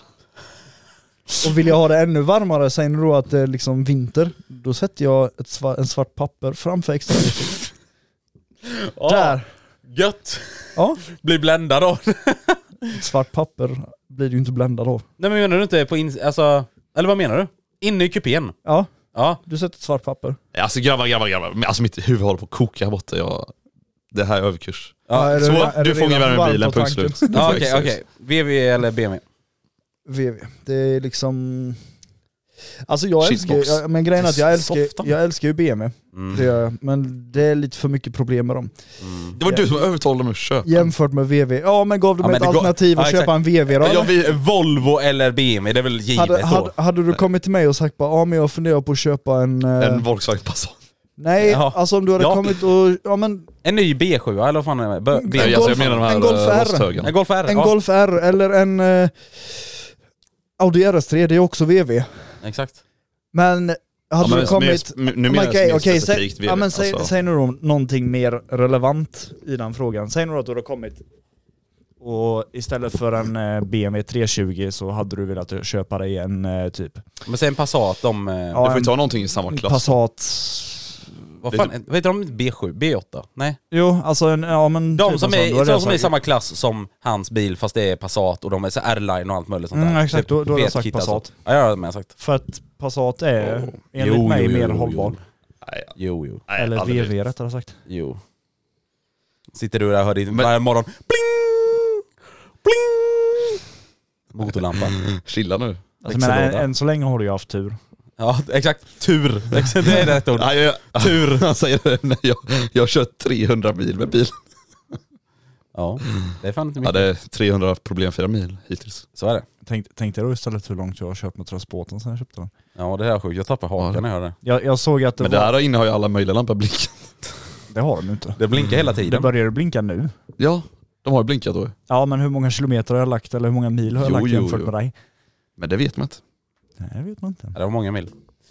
Speaker 8: Och vill jag ha det ännu varmare, säger ni då att det är liksom vinter, då sätter jag ett sva- en svart papper framför extra ljuset. Där.
Speaker 7: Gött.
Speaker 8: Ja,
Speaker 7: Bli bländad då.
Speaker 8: ett svart papper blir du inte bländad av.
Speaker 7: Nej men menar du inte på in... Alltså... Eller vad menar du? Inne i kupén?
Speaker 8: Ja,
Speaker 7: Ja.
Speaker 8: du sätter ett svart papper.
Speaker 6: Alltså grabbar, grabbar, grabbar. Men alltså mitt huvud håller på att koka här borta. Jag... Det här är överkurs.
Speaker 8: Ja, är det-
Speaker 6: Så
Speaker 8: är det
Speaker 6: du får ingen
Speaker 8: redan
Speaker 6: värme i
Speaker 8: varmt
Speaker 6: bilen,
Speaker 8: på
Speaker 6: punkt
Speaker 8: tanken?
Speaker 6: slut. Du
Speaker 7: Ja,
Speaker 6: får
Speaker 7: okej,
Speaker 6: extra
Speaker 7: okej. V V eller B M W?
Speaker 8: V V. Det är liksom... Alltså jag älskar
Speaker 6: Shitbox.
Speaker 8: jag, men grejen är att jag älskar,
Speaker 7: Softa.
Speaker 8: jag älskar ju B M W.
Speaker 7: Mm.
Speaker 8: Det gör jag. Men det är lite för mycket problem med dem.
Speaker 7: Mm.
Speaker 6: Det var du som övertalade mig att köpa.
Speaker 8: Jämfört med V V. Ja, men gav du
Speaker 7: Ja,
Speaker 8: mig
Speaker 7: men
Speaker 8: ett
Speaker 7: det går-
Speaker 8: alternativ att
Speaker 7: Ja,
Speaker 8: köpa
Speaker 7: exakt.
Speaker 8: en V V då?
Speaker 7: Jag
Speaker 8: eller?
Speaker 7: vill, Volvo eller B M W, det är väl givet
Speaker 8: Hade,
Speaker 7: då?
Speaker 8: hade, hade du kommit till mig och sagt bara, ja men jag funderar på att köpa en... eh,
Speaker 6: En Volkswagen Passat.
Speaker 8: nej,
Speaker 7: Jaha.
Speaker 8: alltså om du hade
Speaker 7: Ja.
Speaker 8: kommit och... Ja men...
Speaker 7: En ny B sju eller vad fan är det? B-
Speaker 8: En
Speaker 7: B-
Speaker 6: Nej,
Speaker 8: Golf-
Speaker 6: alltså, jag menar de här
Speaker 8: en Golf
Speaker 6: eh,
Speaker 8: R.
Speaker 6: rosthögarna.
Speaker 7: En Golf R?
Speaker 8: En
Speaker 7: ja.
Speaker 8: Golf R eller en... eh, Audi R S tre, det är också V V.
Speaker 7: Exakt.
Speaker 8: Men... Hade
Speaker 6: Ja, men
Speaker 8: du kommit...
Speaker 6: mer- nu menar jag
Speaker 8: Okej,
Speaker 6: mer
Speaker 8: okej, säg,
Speaker 6: specifikt V V.
Speaker 8: ja, men säg,
Speaker 6: alltså.
Speaker 8: säg nu då någonting mer relevant i den frågan. Säg nu då att du hade kommit och istället för en eh, B M W tre tjugo så hade du velat köpa dig en eh, typ
Speaker 7: Men sen Passat, de... eh,
Speaker 8: Ja,
Speaker 6: Du får
Speaker 8: en
Speaker 6: ju ta någonting i samma klass.
Speaker 8: Passat.
Speaker 7: vad fan, vad heter de? B sju? B åtta? Nej.
Speaker 8: Jo, alltså en, ja men...
Speaker 7: De
Speaker 8: typ
Speaker 7: som
Speaker 8: en sån,
Speaker 7: är,
Speaker 8: då hade
Speaker 7: de
Speaker 8: jag
Speaker 7: som är i
Speaker 8: sagt-
Speaker 7: samma klass som hans bil fast det är Passat och de är så R-line och allt möjligt sånt där.
Speaker 8: Mm, exakt, då- då hade jag
Speaker 7: Vet
Speaker 8: sagt
Speaker 7: kit alltså.
Speaker 8: Passat.
Speaker 7: Ja, jag har med sagt.
Speaker 8: För att Passat är
Speaker 6: Oh.
Speaker 8: enligt
Speaker 7: Jo,
Speaker 8: mig
Speaker 7: jo,
Speaker 8: mer
Speaker 7: jo,
Speaker 8: hållbar.
Speaker 6: Nej,
Speaker 7: Jo, jo.
Speaker 6: nej,
Speaker 8: Eller
Speaker 6: aldrig.
Speaker 8: V V rättare sagt.
Speaker 7: Jo. Sitter du där och hör din
Speaker 6: Men-
Speaker 7: varje morgon. Bling! Bling! Motorlampa.
Speaker 6: Chilla nu.
Speaker 8: Alltså, men än,
Speaker 7: Växellåda.
Speaker 8: än så länge har du ju haft tur.
Speaker 7: Ja, exakt. Tur. Det är rätt ord.
Speaker 6: Nej, jag, tur. Han säger det när jag, jag har kört trehundra mil med bil.
Speaker 7: Ja, det är fan inte
Speaker 6: Ja,
Speaker 7: mycket.
Speaker 6: det är trehundra problemfria mil hittills.
Speaker 7: Så är det.
Speaker 8: Tänk, tänk dig då istället hur långt jag har köpt med transporten sen jag köpte den.
Speaker 7: Ja, det här är sjukt. Jag tappar hakan när jag hör det.
Speaker 8: Jag, jag såg att det
Speaker 6: Men
Speaker 8: var...
Speaker 6: det här inne har ju alla möjliga lampor blinkat.
Speaker 8: Det har de ju inte.
Speaker 7: Det blinkar hela
Speaker 8: Det
Speaker 7: tiden.
Speaker 8: börjar blinka nu.
Speaker 6: Ja, de har ju blinkat då.
Speaker 8: Ja, men hur många kilometer har jag lagt eller hur många mil har jag
Speaker 6: Jo,
Speaker 8: lagt
Speaker 6: jo,
Speaker 8: jämfört
Speaker 6: jo.
Speaker 8: med dig?
Speaker 6: Men det vet man inte.
Speaker 8: Nej, det vet man inte.
Speaker 7: Ja, det var många mil.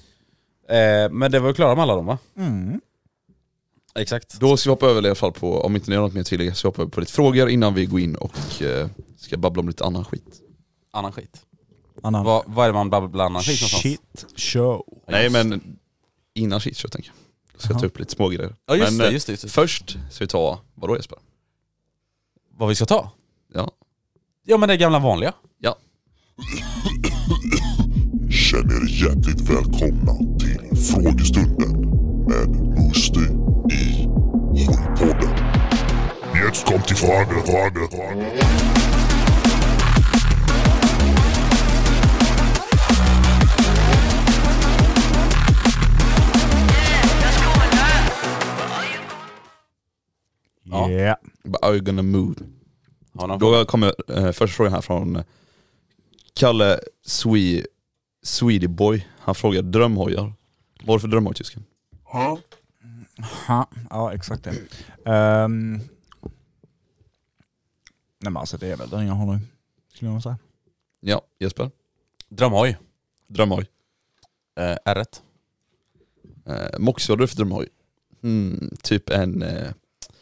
Speaker 7: Eh, men det var ju klara med alla dem va?
Speaker 8: Mm.
Speaker 7: Exakt.
Speaker 6: Då ska vi hoppa över i alla fall på, om inte ni har något mer tillägg, så hoppar vi på lite frågor innan vi går in och eh, ska babbla om lite annan skit.
Speaker 7: Annan skit.
Speaker 8: Annan.
Speaker 7: Vad, vad är det man babblar annan skit någonstans?
Speaker 8: Shit show.
Speaker 6: Nej men innan shit show tänker jag. Då ska jag ta upp lite små grejer.
Speaker 7: Ja just
Speaker 6: men,
Speaker 7: det,
Speaker 6: eh,
Speaker 7: just det, just det.
Speaker 6: Först ska vi ta, vadå Jesper?
Speaker 7: Vad vi ska ta?
Speaker 6: Ja.
Speaker 7: Ja men det gamla vanliga.
Speaker 6: Ja.
Speaker 9: Känn er hjärtligt välkomna till frågestunden med Musti i Hojpodden. Jetzt kommt die Frage, Frage, Frage.
Speaker 7: Ja.
Speaker 8: Yeah.
Speaker 6: But are you gonna move?
Speaker 7: Har någon
Speaker 6: Då kommer eh, första frågan här från eh, Kalle Swe Swedy Boy. Han frågar drömhojar. Vad är det för drömhoj tysken?
Speaker 8: Ha. Ja, exakt det. Um, nej men alltså det är väl den jag har nu, skulle jag säga.
Speaker 6: Ja, Jesper.
Speaker 7: Drömhoj.
Speaker 6: Drömhoj.
Speaker 7: Eh, R ett.
Speaker 6: Eh, Moxie, vad är det för drömhoj? Mm, typ en eh,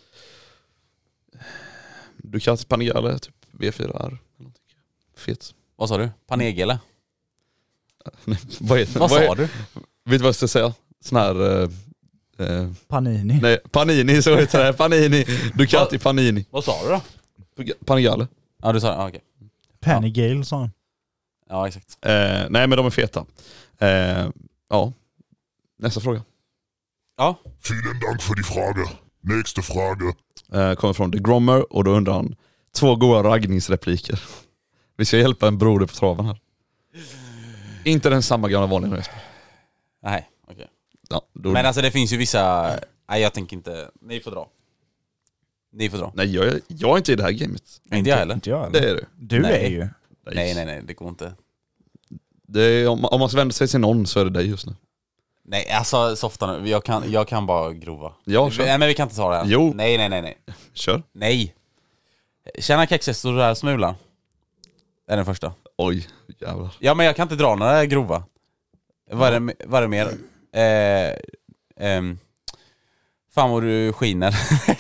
Speaker 6: Ducati Panigale, typ V fyra R. eller någonting. Fet.
Speaker 7: Vad sa du? Panegele?
Speaker 6: Nej, vad, är,
Speaker 7: Vad
Speaker 6: vad
Speaker 7: sa
Speaker 6: är,
Speaker 7: du?
Speaker 6: Vet du vad jag ska säga? Sån här eh, eh,
Speaker 8: Panini.
Speaker 6: nej, Panini, så heter det. Panini. Ducati Panini.
Speaker 7: Vad sa du då?
Speaker 6: Panigale.
Speaker 7: Ja du sa det, ah, okej.
Speaker 8: Penny Gale sa han.
Speaker 7: Ja exakt.
Speaker 6: Eh, nej men de är feta. Eh, ja. Nästa fråga.
Speaker 7: Ja.
Speaker 9: Vielen Dank für die Frage. Nächste Frage.
Speaker 6: Eh, kommer från The Grommer och då undrar han två goda raggningsrepliker. Vi ska hjälpa en broder på traven här. Inte den samma gamla vanliga Jesper.
Speaker 7: Nej, okej.
Speaker 6: Ja, då...
Speaker 7: Men alltså det finns ju vissa... Nej jag tänker inte... Ni får dra. Ni får dra.
Speaker 6: Nej jag är, jag är inte i det här gamet.
Speaker 7: Inte jag heller.
Speaker 8: Inte jag heller.
Speaker 6: Det är du.
Speaker 8: Du
Speaker 7: Nej.
Speaker 8: är ju.
Speaker 7: Nej, nej, nej, det går inte.
Speaker 6: Det är, om, om man ska vända sig till någon så är det dig just nu.
Speaker 7: Nej, alltså softa nu. Jag kan, jag kan bara grova.
Speaker 6: Ja, kör.
Speaker 7: Nej, men vi kan inte ta det här.
Speaker 6: Jo.
Speaker 7: Nej, nej, nej, nej.
Speaker 6: Kör.
Speaker 7: Nej. Tjäna kexet så där smulan. Det är den första.
Speaker 6: Oj, jävlar.
Speaker 7: Ja, men jag kan inte dra några grova. Vad är det, vad är det mer? Eh, ehm, fan vad du skiner.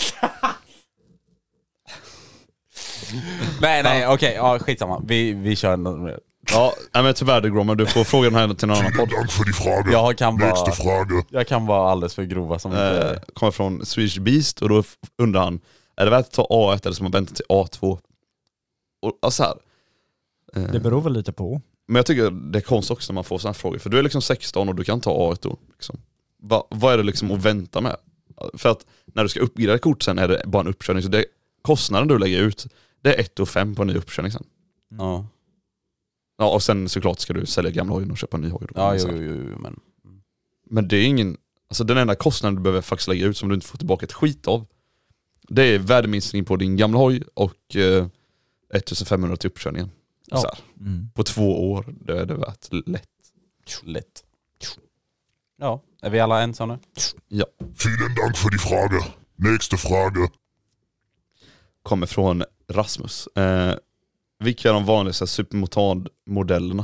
Speaker 7: nej, nej, okej. Okay, ja, skitsamma. Vi, vi kör något mer.
Speaker 6: Ja, men tyvärr det Grommer, du får fråga den här till någon annan podd.
Speaker 9: Dank för din fråga.
Speaker 7: Jag kan
Speaker 9: Nästa
Speaker 7: bara,
Speaker 9: fråga.
Speaker 7: jag kan vara alldeles för grova som
Speaker 6: Eh,
Speaker 7: inte...
Speaker 6: kommer från Swedish Beast och då undrar han, är det värt att ta A ett eller som man väntar till A två? Och alltså här. Eh,
Speaker 8: Det beror väl lite på.
Speaker 6: Men jag tycker det är konstigt också när man får såna här frågor. För du är liksom sexton och du kan ta A ett då. Liksom. Va, vad är det liksom att vänta med? För att när du ska uppgradera kort sen är det bara en uppkörning. Så det, kostnaden du lägger ut, det är ett och fem på en ny uppkörning sen.
Speaker 7: Ja,
Speaker 6: Ja, och sen såklart ska du sälja gamla hojen och köpa en ny hoj.
Speaker 7: ja jo, jo, jo, men...
Speaker 6: Men det är ingen... Alltså den enda kostnaden du behöver faktiskt lägga ut som du inte får tillbaka ett skit av. Det är värdeminskning på din gamla hoj och eh, ettusenfemhundra till uppkörningen.
Speaker 8: Ja.
Speaker 6: Så här.
Speaker 8: Mm.
Speaker 6: På två år, det är det värt lätt.
Speaker 7: Lätt. Ja, är vi alla ensamma nu?
Speaker 6: Ja.
Speaker 9: Vielen Dank för din fråga. Nästa fråga.
Speaker 6: Kommer från Rasmus. Eh, vilka är de vanligaste supermotard-modellerna?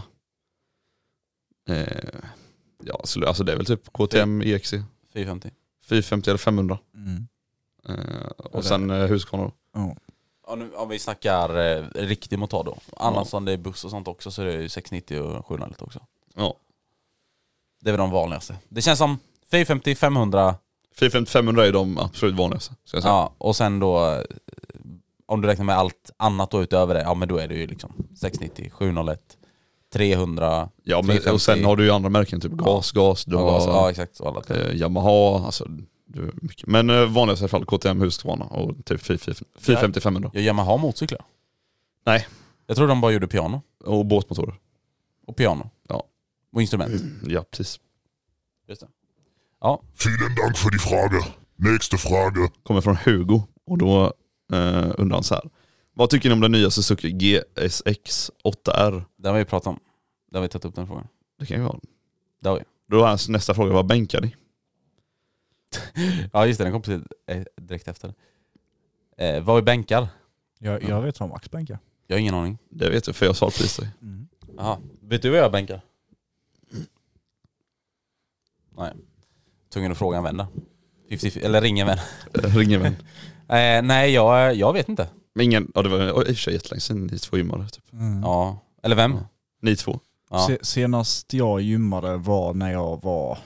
Speaker 6: Eh, ja, så, alltså det är väl typ K T M, E X C,
Speaker 7: fyrahundrafemtio.
Speaker 6: fyrahundrafemtio eller femhundra.
Speaker 8: Mm.
Speaker 6: Eh, och sen eh, Husqvarna då.
Speaker 8: Ja.
Speaker 7: Ja, nu, om vi snackar eh, riktig motor då. Annars ja. Om det är buss och sånt också så är det ju sexhundranittio och sjuhundranittio också.
Speaker 6: Ja.
Speaker 7: Det är väl de vanligaste. Det känns som fyrahundrafemtio, femhundra.
Speaker 6: fyrahundrafemtio femhundra är de absolut vanligaste. Ska jag säga.
Speaker 7: Ja, och sen då eh, om du räknar med allt annat då utöver det, ja men då är det ju liksom sexhundranittio, sjuhundraett, trehundra.
Speaker 6: Ja, men, och sen har du ju andra märken, typ gas, gas, du har
Speaker 7: ja,
Speaker 6: alltså,
Speaker 7: ja, exakt så alla.
Speaker 6: eh, Yamaha, alltså du, mycket. Men eh, vanligast i alla fall K T M, Husqvarna och typ fyrahundrafemtio femhundra.
Speaker 7: Jag Yamaha motorcyklar.
Speaker 6: Nej.
Speaker 7: Jag tror de bara gjorde piano.
Speaker 6: Och båtmotorer.
Speaker 7: Och piano.
Speaker 6: Ja.
Speaker 7: Och instrument.
Speaker 6: Ja, precis.
Speaker 7: Just det. Ja.
Speaker 9: Vielen Dank för din fråga. Nästa fråga.
Speaker 6: Kommer från Hugo och då eh, undrar han så här. Vad tycker ni om den nya Suzuki G S X åtta R?
Speaker 7: Det har vi pratat om. Det har vi tagit upp den frågan.
Speaker 6: Det kan ju vara.
Speaker 7: Det har vi.
Speaker 6: Då är hans nästa fråga, vad bänkar ni?
Speaker 7: Ja just det, den kom precis direkt efter. Eh, vad är bänkar?
Speaker 8: Jag, jag vet vad Max bänkar.
Speaker 7: Jag har ingen aning.
Speaker 6: Det vet jag för jag sa precis det.
Speaker 8: Mm.
Speaker 7: Jaha. Vet du vad jag bänkar? Nej. Tvungen att fråga en vän då. fifty, eller ring en vän.
Speaker 6: Ring en vän.
Speaker 7: eh, nej, jag, jag vet inte.
Speaker 6: Men ingen, ja det var i och för sig jättelänge sedan ni två gymmade typ.
Speaker 8: Mm.
Speaker 7: Ja. Eller vem?
Speaker 6: Ja. Ni två.
Speaker 7: Ja.
Speaker 8: Se, senast jag gymmade var när jag var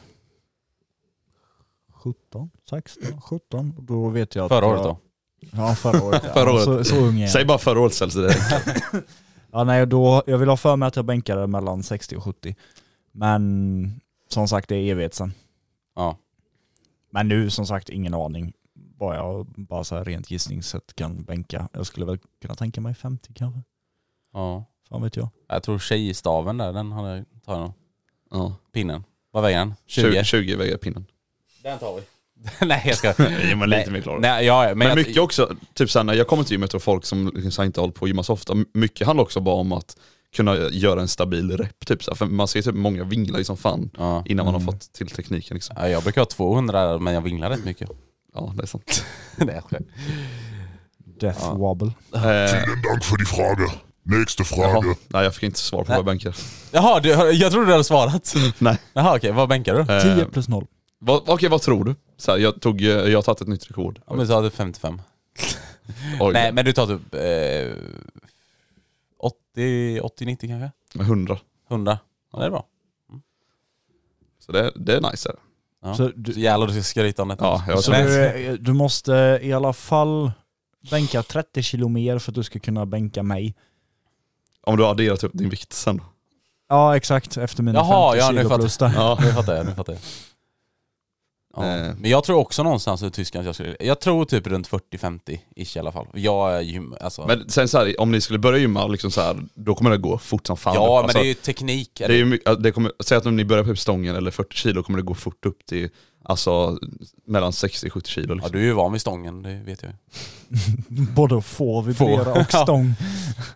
Speaker 8: sjutton, sexton, sjutton. Då vet jag att
Speaker 7: Förra året
Speaker 8: jag,
Speaker 7: då?
Speaker 8: Ja, förra året.
Speaker 6: Förra året.
Speaker 8: Så, så ung är jag.
Speaker 6: Säg bara förra året ställs det.
Speaker 8: Ja, nej, då, jag vill ha för mig att jag bänkade mellan sextio och sjuttio. Men som sagt, det är evigt sen.
Speaker 7: Ja.
Speaker 8: Men nu som sagt, ingen aning. Bara jag bara så här rent gissningssätt kan bänka. Jag skulle väl kunna tänka mig femtio kanske.
Speaker 7: Ja.
Speaker 8: Fan vet jag.
Speaker 7: Jag tror tjejstaven där, den har jag tar jag.
Speaker 6: Ja.
Speaker 7: Pinnen. Vad väger den? tjugo?
Speaker 6: tjugo, tjugo väger pinnen.
Speaker 7: Den tar vi. Nej, jag ska...
Speaker 6: Nej, men lite mer klar.
Speaker 7: Nej, ja, men
Speaker 6: Men
Speaker 7: jag...
Speaker 6: mycket också, typ såhär, när jag kommer till gymmet och folk som liksom inte håller på att gymma så ofta, mycket handlar också bara om att kunna göra en stabil rep typ så här. För man ser typ många vinglar liksom fan
Speaker 7: Ja.
Speaker 6: innan man har
Speaker 8: Mm.
Speaker 6: fått till tekniken liksom.
Speaker 7: Ja, jag brukar ha tvåhundra men jag vinglar rätt mycket.
Speaker 6: Ja, det är sant.
Speaker 7: Det är skönt.
Speaker 8: Death
Speaker 7: Ja.
Speaker 8: wobble.
Speaker 6: Eh,
Speaker 9: Vielen Dank för din fråga. Nästa fråga.
Speaker 6: jaha, nej jag fick inte svar på
Speaker 7: Nej.
Speaker 6: vad jag bänkar.
Speaker 7: Jaha, du, jag trodde du hade svarat.
Speaker 6: Nej.
Speaker 7: Jaha, okej. Vad bänkar du?
Speaker 6: Eh,
Speaker 8: tio plus noll.
Speaker 6: vad, okej, vad tror du? Så här, jag, tog, eh, jag har tagit ett nytt rekord.
Speaker 7: Om du tar typ femtiofem.
Speaker 6: Oj,
Speaker 7: Nej, men du tar typ eh, åttio, åttio, nittio kanske?
Speaker 6: hundra.
Speaker 7: hundra. Ja, det är bra.
Speaker 6: Så det, det är nice. Här.
Speaker 7: Ja.
Speaker 8: Så
Speaker 7: Så,
Speaker 8: du-
Speaker 7: jävlar du ska skryta om detta.
Speaker 6: Ja, jag
Speaker 8: Så
Speaker 6: tror
Speaker 8: du, du måste i alla fall bänka trettio kilo mer för att du ska kunna bänka mig.
Speaker 6: Om du har adderat upp din vikt sen då.
Speaker 8: Ja, exakt. Efter mina
Speaker 7: Jaha,
Speaker 8: femtio
Speaker 7: ja, nu
Speaker 8: kilo
Speaker 7: fattar-
Speaker 8: plus det.
Speaker 6: Ja.
Speaker 7: Nu fattar jag, nu fattar jag. Ja.
Speaker 6: Eh.
Speaker 7: Men jag tror också någonstans i Tyskland att jag skulle... Jag tror typ runt fyrtio femtio ish i alla fall. Jag är gym... Alltså...
Speaker 6: Men sen så här, om ni skulle börja gymma liksom så här, då kommer det gå fort som fan.
Speaker 7: ja,
Speaker 6: Alltså,
Speaker 7: men det är ju teknik.
Speaker 6: det är ju mycket, det kommer, säg att om ni börjar på stången eller fyrtio kilo kommer det gå fort upp till alltså mellan sextio till sjuttio kilo
Speaker 7: Ja,
Speaker 6: liksom.
Speaker 7: du är ju van vid stången, det vet jag ju.
Speaker 8: Både få vibrera
Speaker 7: Få.
Speaker 8: och stång.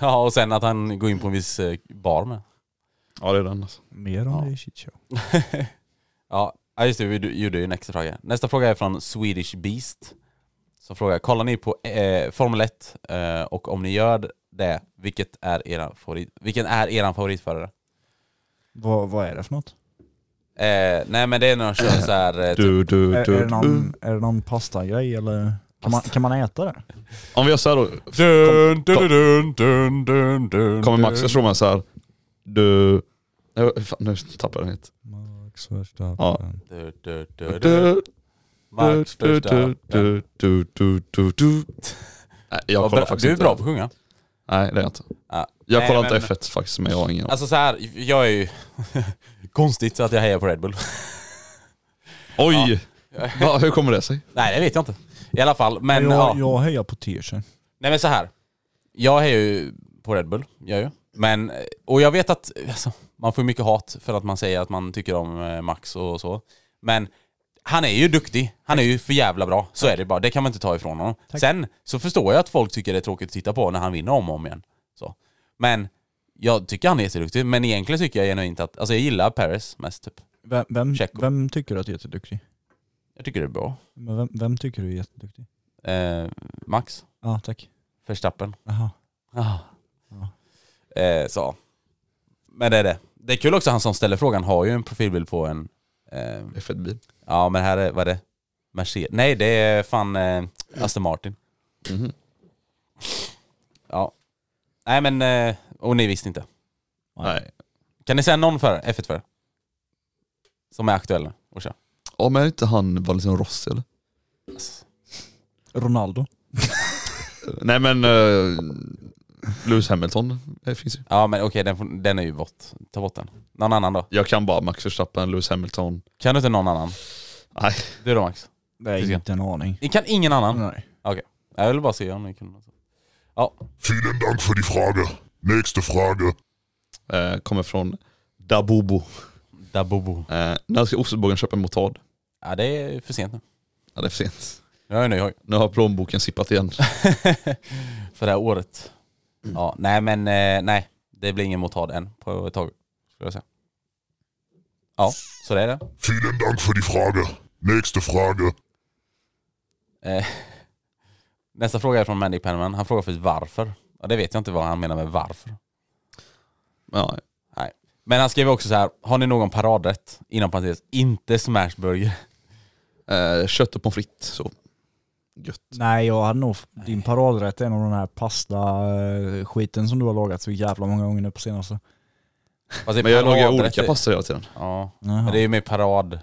Speaker 7: Ja, och sen att han går in på en viss eh, bar med.
Speaker 6: Ja, det är den alltså.
Speaker 8: Mer om
Speaker 7: Ja.
Speaker 8: det i shit show.
Speaker 7: Ja, just det, vi gjorde ju en extra fråga. Nästa fråga är från Swedish Beast. Som frågar, kollar ni på eh, Formel ett? Eh, och om ni gör det, vilket är era favorit, vilken är eran favoritförare?
Speaker 8: Vad, vad är det för något?
Speaker 7: Eh, nej men det är när de kör så här eh, typ,
Speaker 6: Du, du,
Speaker 8: Är,
Speaker 6: du,
Speaker 8: är, det någon,
Speaker 6: du.
Speaker 8: är det någon pasta-grej eller kan man, kan man äta det?
Speaker 6: Om vi gör så här då.
Speaker 7: dun, dun, dun, dun, dun, dun,
Speaker 6: Kommer Max och slår mig så här. Du... Nej, fan, nu tappar jag den helt.
Speaker 8: Max Verstappen.
Speaker 6: Ja.
Speaker 7: Du, du, du, du.
Speaker 6: Du,
Speaker 7: Max
Speaker 6: du, du,
Speaker 7: Verstappen.
Speaker 6: du, du, du, du, du. Nej, jag
Speaker 7: Vad
Speaker 6: kollar
Speaker 7: bra-
Speaker 6: faktiskt
Speaker 7: Du är
Speaker 6: inte.
Speaker 7: bra på att sjunga.
Speaker 6: Nej, det är jag inte.
Speaker 7: Ja.
Speaker 6: Jag
Speaker 7: Nej,
Speaker 6: kollar
Speaker 7: men-
Speaker 6: inte F ett faktiskt, men jag har ingen.
Speaker 7: Alltså så här, jag är ju konstigt att jag hejar på Red Bull.
Speaker 6: Oj! Va, hur kommer det sig?
Speaker 7: Nej, det vet jag inte. I alla fall, men
Speaker 8: jag,
Speaker 7: ja.
Speaker 8: jag hejar på T-shirt.
Speaker 7: Nej men så här. Jag hejar ju på Red Bull, jag ju. Men, och jag vet att alltså, man får mycket hat för att man säger att man tycker om eh, Max och så. Men han är ju duktig. Han är ju för jävla bra. Så är det bara. Det kan man inte ta ifrån honom.
Speaker 8: Tack.
Speaker 7: Sen så förstår jag att folk tycker det är tråkigt att titta på när han vinner om och om igen. Så. Men jag tycker han är jätteduktig. Men egentligen tycker jag genuint att, alltså jag gillar Perez mest typ.
Speaker 8: Vem, vem,
Speaker 7: Checo.
Speaker 8: vem tycker du att är jätteduktig?
Speaker 7: Jag tycker det är bra.
Speaker 8: Men vem, vem tycker du är jätteduktig?
Speaker 7: Eh, Max
Speaker 8: Ja, tack.
Speaker 7: Verstappen.
Speaker 8: Jaha.
Speaker 7: Ah.
Speaker 8: Ja.
Speaker 7: Eh, så. Men det är det. Det är kul också, han som ställer frågan har ju en profilbild på en eh,
Speaker 6: F ett-bil.
Speaker 7: ja men här är, vad är det? Mercedes. Nej, det är fan eh, Aston Martin.
Speaker 6: Mhm.
Speaker 7: Ja. Nej men, eh, och ni visste inte.
Speaker 6: Nej.
Speaker 7: Kan ni säga någon för F ett för som är aktuell att köra?
Speaker 6: Ja, men är inte han Valentino Rossi eller?
Speaker 8: Ronaldo.
Speaker 6: Nej men uh, Lewis Hamilton, det finns ju.
Speaker 7: Ja men okej, den, får- den är ju bort. Ta bort den. Någon annan då?
Speaker 6: Jag kan bara Max Verstappen, Lewis Hamilton.
Speaker 7: Kan du inte någon annan?
Speaker 6: Nej.
Speaker 7: Du då Max?
Speaker 8: Det är inte en aning.
Speaker 7: Ni kan ingen annan?
Speaker 8: Nej.
Speaker 7: Okej. Jag vill bara se om ni kan. Ja.
Speaker 9: Vielen Dank für die Frage. Nächste Frage.
Speaker 6: Eh, kommer från Dabobo.
Speaker 7: Dabobo.
Speaker 6: Eh, när ska Ostbågen köpa en motard?
Speaker 7: Ja, det är för sent nu.
Speaker 6: Ja, det är för sent.
Speaker 7: Jag är nöjd.
Speaker 6: Nu har plånboken sippat igen.
Speaker 7: För det här året. Ja, nej men eh, nej. Det blir ingen motard än på ett tag, skulle jag säga. Ja, så det är det.
Speaker 9: Vielen Dank für die Frage. Nächste Frage.
Speaker 7: Eh, nästa fråga är från Mandy Penman. Han frågar för varför. Ja, det vet jag inte vad han menar med varför.
Speaker 6: Ja.
Speaker 7: Nej. Men han skrev också så här: har ni någon paradrätt? Inom parentes, inte smashburger.
Speaker 6: Eh, kött och pommes frites, så gött.
Speaker 8: Nej, jag hade nog din paradrätt är nog den här pasta-skiten som du har lagat så jävla många gånger nu på senaste.
Speaker 7: Fast det är
Speaker 6: Men jag lagar
Speaker 7: paradrätt,
Speaker 6: olika
Speaker 7: det-
Speaker 6: pasta hela tiden.
Speaker 7: Ja,
Speaker 8: Jaha.
Speaker 7: men det är ju med parad.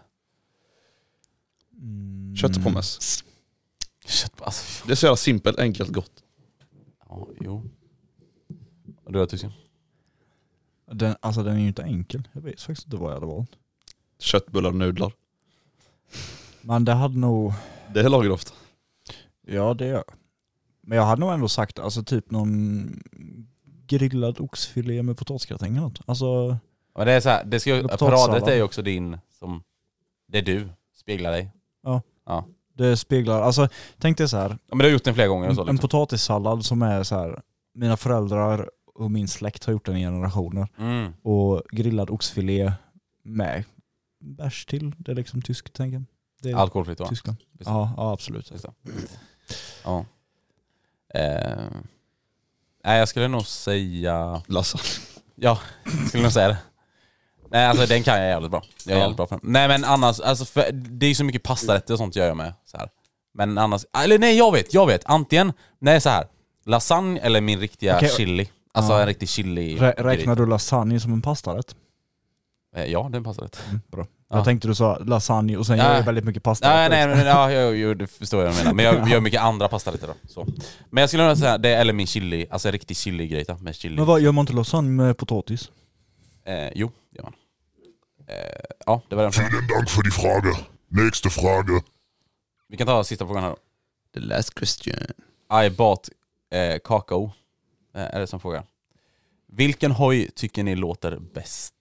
Speaker 8: Mm.
Speaker 6: Kött och pommes.
Speaker 7: Kött, alltså.
Speaker 6: Det är så jävla simpelt, enkelt, gott.
Speaker 7: Ja, jo. Och du har tusen.
Speaker 8: Den, alltså den är ju inte enkel. Jag vet faktiskt inte vad jag hade valt.
Speaker 6: Köttbullar och nudlar.
Speaker 8: Men det hade nog...
Speaker 6: Det lagar jag ofta.
Speaker 8: Ja, det gör jag. Men jag hade nog ändå sagt alltså typ någon grillad oxfilé med potatisgratäng eller något. Alltså...
Speaker 7: Men det är så här, det ska ju,
Speaker 8: Eller potatissallad.
Speaker 7: paradrätt är ju också din som det är du speglar dig.
Speaker 8: Ja.
Speaker 7: Ja.
Speaker 8: Det speglar... Alltså tänk dig så här.
Speaker 7: Ja, men du har gjort den flera gånger och så
Speaker 8: En, en
Speaker 7: liksom.
Speaker 8: potatissallad som är så här. Mina föräldrar och min släkt har gjort den i generationer.
Speaker 7: Mm.
Speaker 8: Och grillad oxfilé med bärs till. Det är liksom tyskt, tänker jag. Det är
Speaker 7: Alkoholfritt va?
Speaker 8: Tyskland.
Speaker 7: Visst.
Speaker 8: Ja, ja, absolut.
Speaker 7: Just det. Ja. Eh. Nej, jag skulle nog säga...
Speaker 6: Lasagne.
Speaker 7: Ja, jag skulle nog säga det. Nej, alltså den kan jag jävligt bra. Jag är
Speaker 6: Ja.
Speaker 7: jävligt bra för den. Nej, men annars, alltså för, det är ju så mycket pastarätter och sånt gör jag med. Så här. Men annars, eller nej, jag vet, jag vet. Antingen, nej så här, lasagne eller min riktiga
Speaker 8: Okej.
Speaker 7: chili. Alltså
Speaker 8: Ja.
Speaker 7: en riktig chili.
Speaker 8: Rä- räknar du lasagne som en pastarätt?
Speaker 7: Eh, Ja, det är en pastarätt.
Speaker 8: Mm, bra.
Speaker 7: Ja.
Speaker 8: Jag tänkte du sa lasagne och sen
Speaker 7: Ja.
Speaker 8: gör jag väldigt mycket pasta.
Speaker 7: Nej, nej, nej, ja, jag, jag, det förstår jag vad du menar. Men jag gör mycket andra pastarätter då. Så. Men jag skulle nog säga, det är eller min chili, alltså en riktig chili-grej då, med chili.
Speaker 8: Men vad, gör man inte lasagne med potatis?
Speaker 7: Eh, jo, det gör man. Eh, ja, det var den frågan.
Speaker 9: Vielen Dank für die Frage. Nächste Frage.
Speaker 7: Vi kan ta sista frågan här då.
Speaker 6: The last question.
Speaker 7: I bought eh, kakao. Eh, är det som fråga. Vilken hoj tycker ni låter bäst?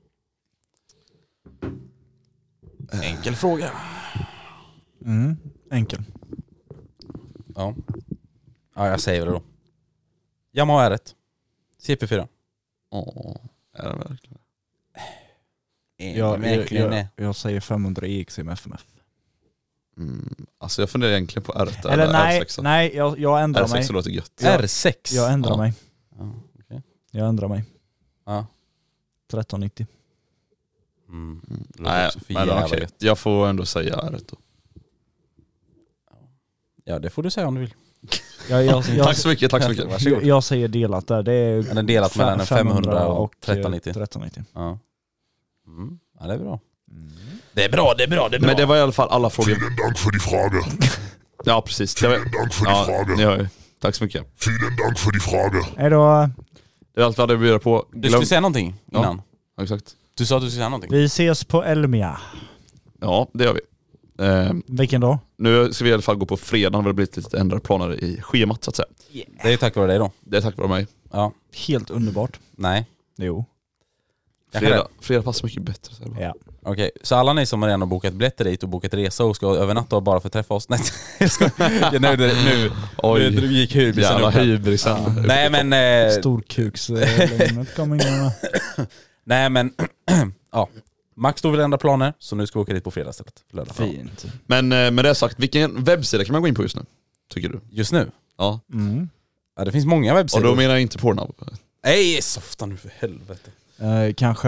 Speaker 7: Enkel fråga.
Speaker 8: Mm, enkel.
Speaker 7: Ja. Ja, jag säger det då. Yamaha är rätt. C P fyra.
Speaker 6: Åh, är det verkligen?
Speaker 7: Är
Speaker 8: Jag,
Speaker 7: det
Speaker 8: jag,
Speaker 7: verkligen
Speaker 8: jag,
Speaker 7: det?
Speaker 8: jag säger femhundra E X i F M F.
Speaker 6: Mm. Alltså jag funderar egentligen på R ett
Speaker 8: Eller nej,
Speaker 6: R sex.
Speaker 8: nej jag, jag ändrar
Speaker 6: R sex
Speaker 8: mig.
Speaker 6: låter gött.
Speaker 8: Jag-
Speaker 7: R sex?
Speaker 8: Jag ändrar
Speaker 6: Ja.
Speaker 8: mig.
Speaker 7: Ja, okej.
Speaker 8: Jag ändrar mig.
Speaker 7: Ja.
Speaker 8: tretton nittio.
Speaker 7: Mm. Det låter
Speaker 6: Nej,
Speaker 7: också för
Speaker 6: men
Speaker 7: jävla
Speaker 6: okej.
Speaker 7: gött.
Speaker 6: Jag får ändå säga R ett då.
Speaker 7: Ja, det får du säga om du vill.
Speaker 8: Jag, jag, jag,
Speaker 6: Tack så mycket, tack så mycket.
Speaker 8: jag, jag säger delat där. Det är
Speaker 7: Den är delat mellan en femhundra och
Speaker 8: eh,
Speaker 7: tretton nittio.
Speaker 8: tretton nittio.
Speaker 7: Ja. Mm. Ja, det är bra. Det är bra, det är bra, det är bra.
Speaker 6: Men det var i alla fall alla frågor.
Speaker 9: Vielen Dank für die Frage.
Speaker 6: Ja, precis. Det var...
Speaker 9: Vielen Dank für die
Speaker 6: Ja,
Speaker 9: Frage.
Speaker 6: ni hör ju. Tack så mycket.
Speaker 9: Vielen Dank för die Frage.
Speaker 8: Hejdå.
Speaker 6: Det är allt vi hade att bjuda på.
Speaker 7: Du skulle säga någonting
Speaker 6: Ja.
Speaker 7: innan.
Speaker 6: Exakt.
Speaker 7: Du sa att du skulle säga någonting.
Speaker 8: Vi ses på Elmia.
Speaker 6: Ja, det gör vi. Eh,
Speaker 8: Vilken dag?
Speaker 6: nu ska vi i alla fall gå på fredag. Det har blivit lite ändrade planer i schemat så att säga.
Speaker 7: Det är tack vare dig då.
Speaker 6: Det är tack vare mig.
Speaker 7: Ja.
Speaker 8: Helt underbart.
Speaker 7: Nej.
Speaker 8: Jo.
Speaker 7: Kanske
Speaker 6: Fredag,
Speaker 7: det.
Speaker 6: fredag passar mycket bättre. Så
Speaker 8: Ja.
Speaker 7: Okej, så alla ni som redan har bokat biljetter dit och bokat resa och ska övernatta bara för att träffa oss. Nej, jag ska... ja, nu, nu, nu,
Speaker 6: Oj.
Speaker 7: nu gick hybrisen
Speaker 6: Jävla
Speaker 7: upp här.
Speaker 6: hybrisen.
Speaker 7: Ja. Nej men... Eh,
Speaker 8: Storkuks-lugnet kommer in.
Speaker 7: nej men... ja. Max då vill ändra planer, så nu ska vi åka dit på fredag istället. Lördag.
Speaker 8: Fint.
Speaker 6: Men eh, med det sagt, vilken webbsida kan man gå in på just nu? Tycker du?
Speaker 7: Just nu?
Speaker 6: Ja.
Speaker 8: Mm.
Speaker 7: Ja, det finns många
Speaker 6: Och
Speaker 7: webbsidor.
Speaker 6: då menar jag inte Pornhub.
Speaker 7: Nej, softa nu för helvete.
Speaker 8: Eh, kanske...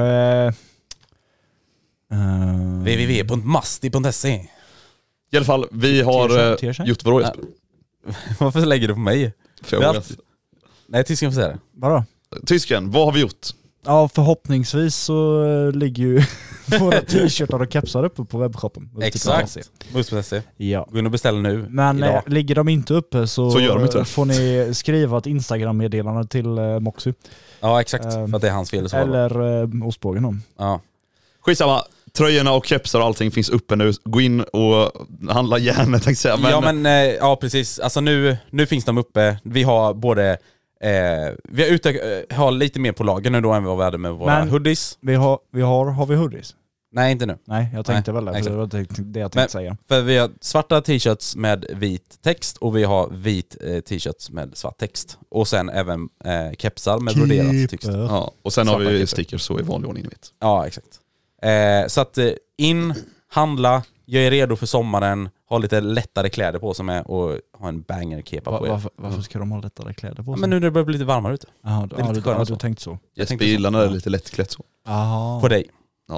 Speaker 8: Uh,
Speaker 7: w w w punkt masti punkt se.
Speaker 6: I alla fall, vi har
Speaker 8: T-shirt,
Speaker 6: eh,
Speaker 8: T-shirt.
Speaker 6: gjort vår Jesper.
Speaker 7: Varför lägger du på mig?
Speaker 6: För jag
Speaker 7: Det är
Speaker 6: vågar
Speaker 7: allt-
Speaker 6: inte.
Speaker 7: Nej, tysken får säga det.
Speaker 8: Vadå?
Speaker 6: Tysken, vad har vi gjort?
Speaker 8: Ja, förhoppningsvis så eh, ligger ju våra t-shirtar och kepsar uppe på webbshoppen.
Speaker 7: Exakt. Boost punkt se.
Speaker 8: Ja.
Speaker 7: Gå in och beställ nu.
Speaker 8: Men
Speaker 7: idag.
Speaker 8: eh, ligger de inte uppe så,
Speaker 6: Så gör de inte det.
Speaker 8: får ni skriva ett Instagram-meddelande till eh, Moxy.
Speaker 7: Ja, exakt.
Speaker 8: Ehm,
Speaker 7: för att det är hans fel. Så
Speaker 8: Eller eh, ostbågen då.
Speaker 7: ja.
Speaker 6: Skitsamma, tröjorna och kepsar och allting finns uppe nu. Gå in och handla gärna tänkte jag säga. Men,
Speaker 7: ja men, eh, ja precis. Alltså nu, nu finns de uppe. Vi har både, eh, vi har, utök, eh, har lite mer på lager nu då än vad vi hade med våra
Speaker 8: Men-
Speaker 7: hoodies.
Speaker 8: Vi har, vi har, har vi hoodies?
Speaker 7: Nej, inte nu.
Speaker 8: Nej, jag tänkte
Speaker 7: Nej,
Speaker 8: väl det. För
Speaker 7: exakt.
Speaker 8: det var det det jag tänkte
Speaker 7: Men-
Speaker 8: säga.
Speaker 7: För vi har svarta t-shirts med vit text och vi har vit eh, t-shirts med svart text. Och sen även eh, kepsar med broderat text.
Speaker 8: Keeper.
Speaker 6: ja, och sen har
Speaker 7: Svarta
Speaker 6: vi
Speaker 7: kepsar.
Speaker 6: stickers så i vanlig ordning, ni vet.
Speaker 7: Ja, exakt. Eh, så att eh, in, handla, gör er redo för sommaren, ha lite lättare kläder på sig med och ha en banger-kepa
Speaker 8: Va,
Speaker 7: på er.
Speaker 8: varför, varför ska de ha lättare kläder på
Speaker 7: Ja,
Speaker 8: sig?
Speaker 7: men nu när det börjar bli lite varmare ute.
Speaker 8: Jaha,
Speaker 7: det är
Speaker 8: ja,
Speaker 7: lite
Speaker 8: du,
Speaker 7: skönare
Speaker 8: ja,
Speaker 7: så.
Speaker 8: du tänkte så.
Speaker 6: Jesper
Speaker 7: tänkte
Speaker 6: gillar när det är
Speaker 8: så.
Speaker 6: lite lättklätt så.
Speaker 8: Aha.
Speaker 7: På dig.
Speaker 6: Ja.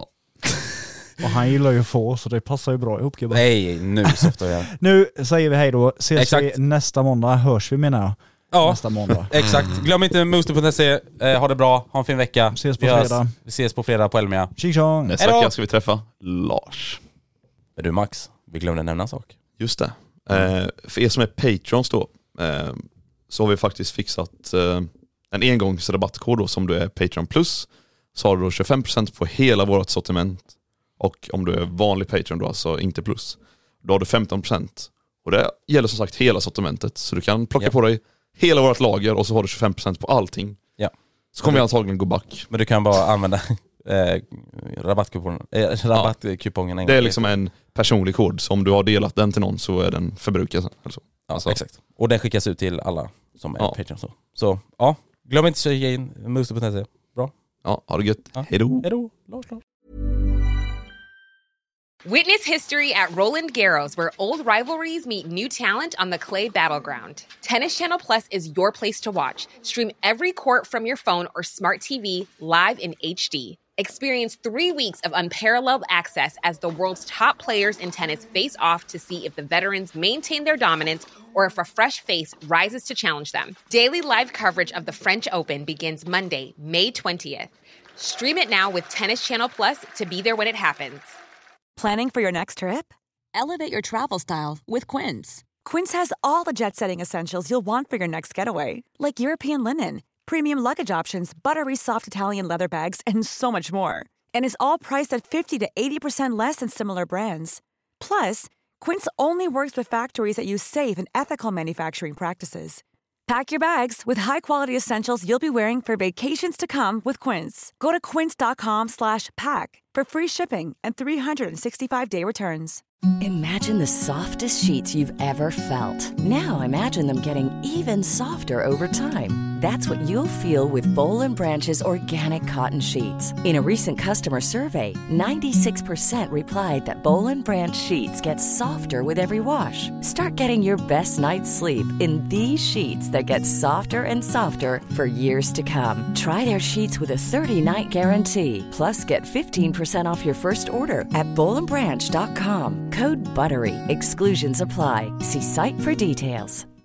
Speaker 8: Och han gillar ju få, så det passar ju bra ihop. Gubbar.
Speaker 7: Nej, nu softar jag.
Speaker 8: Nu säger vi hej då. Ses
Speaker 7: Exakt.
Speaker 8: vi nästa måndag. Hörs vi menar jag.
Speaker 7: Ja,
Speaker 8: Nästa måndag.
Speaker 7: exakt. Glöm inte Moster punkt se. Eh, ha det bra, ha en fin vecka.
Speaker 8: Ses på
Speaker 7: Vi hörs.
Speaker 8: fredag.
Speaker 7: Vi ses på fredag på Elmia.
Speaker 8: Tjing tjong.
Speaker 6: Nästa
Speaker 7: Hejdå!
Speaker 6: vecka ska vi träffa Lars.
Speaker 7: Är du Max? Vi glömde nämna en sak.
Speaker 6: Just det. Eh, för er som är Patrons då, eh, så har vi faktiskt fixat eh, en engångsrabattkod då, som du är Patreon plus, så har du då tjugofem procent på hela vårt sortiment. Och om du är vanlig Patreon då, alltså inte plus, då har du femton procent. Och det gäller som sagt hela sortimentet, så du kan plocka
Speaker 7: Ja.
Speaker 6: på dig hela vårt lager och så har du tjugofem procent på allting.
Speaker 7: Ja.
Speaker 6: Så kommer vi antagligen gå back.
Speaker 7: Men du kan bara använda eh, rabattkupongen. Eh, rabattkupongen.
Speaker 6: Det är liksom en personlig kod, så om du har delat den till någon så är den förbrukad sen. Alltså.
Speaker 7: Ja,
Speaker 6: Alltså.
Speaker 7: exakt. Och den skickas ut till alla som är
Speaker 6: Ja.
Speaker 7: Patreon. Så. så ja, glöm inte att kika in Moster punkt se. Bra.
Speaker 6: Ja, ha det gött.
Speaker 7: Ja.
Speaker 6: Hejdå.
Speaker 7: Hejdå. Lars, Lars.
Speaker 10: Witness history at Roland Garros, where old rivalries meet new talent on the clay battleground. Tennis Channel Plus is your place to watch. Stream every court from your phone or smart T V live in H D. Experience three weeks of unparalleled access as the world's top players in tennis face off to see if the veterans maintain their dominance or if a fresh face rises to challenge them. Daily live coverage of the French Open begins Monday, May twentieth. Stream it now with Tennis Channel Plus to be there when it happens.
Speaker 11: Planning for your next trip?
Speaker 12: Elevate your travel style with Quince.
Speaker 11: Quince has all the jet-setting essentials you'll want for your next getaway, like European linen, premium luggage options, buttery soft Italian leather bags, and so much more. And is all priced at fifty to eighty percent less than similar brands. Plus, Quince only works with factories that use safe and ethical manufacturing practices. Pack your bags with high-quality essentials you'll be wearing for vacations to come with Quince. Go to quince.com slash pack for free shipping and three sixty-five day returns.
Speaker 12: Imagine the softest sheets you've ever felt. Now imagine them getting even softer over time. That's what you'll feel with Bowl and Branch's organic cotton sheets. In a recent customer survey, ninety-six percent replied that Bowl and Branch sheets get softer with every wash. Start getting your best night's sleep in these sheets that get softer and softer for years to come. Try their sheets with a thirty-night guarantee. Plus, get fifteen percent off your first order at bowl and branch dot com. Code BUTTERY. Exclusions apply. See site for details.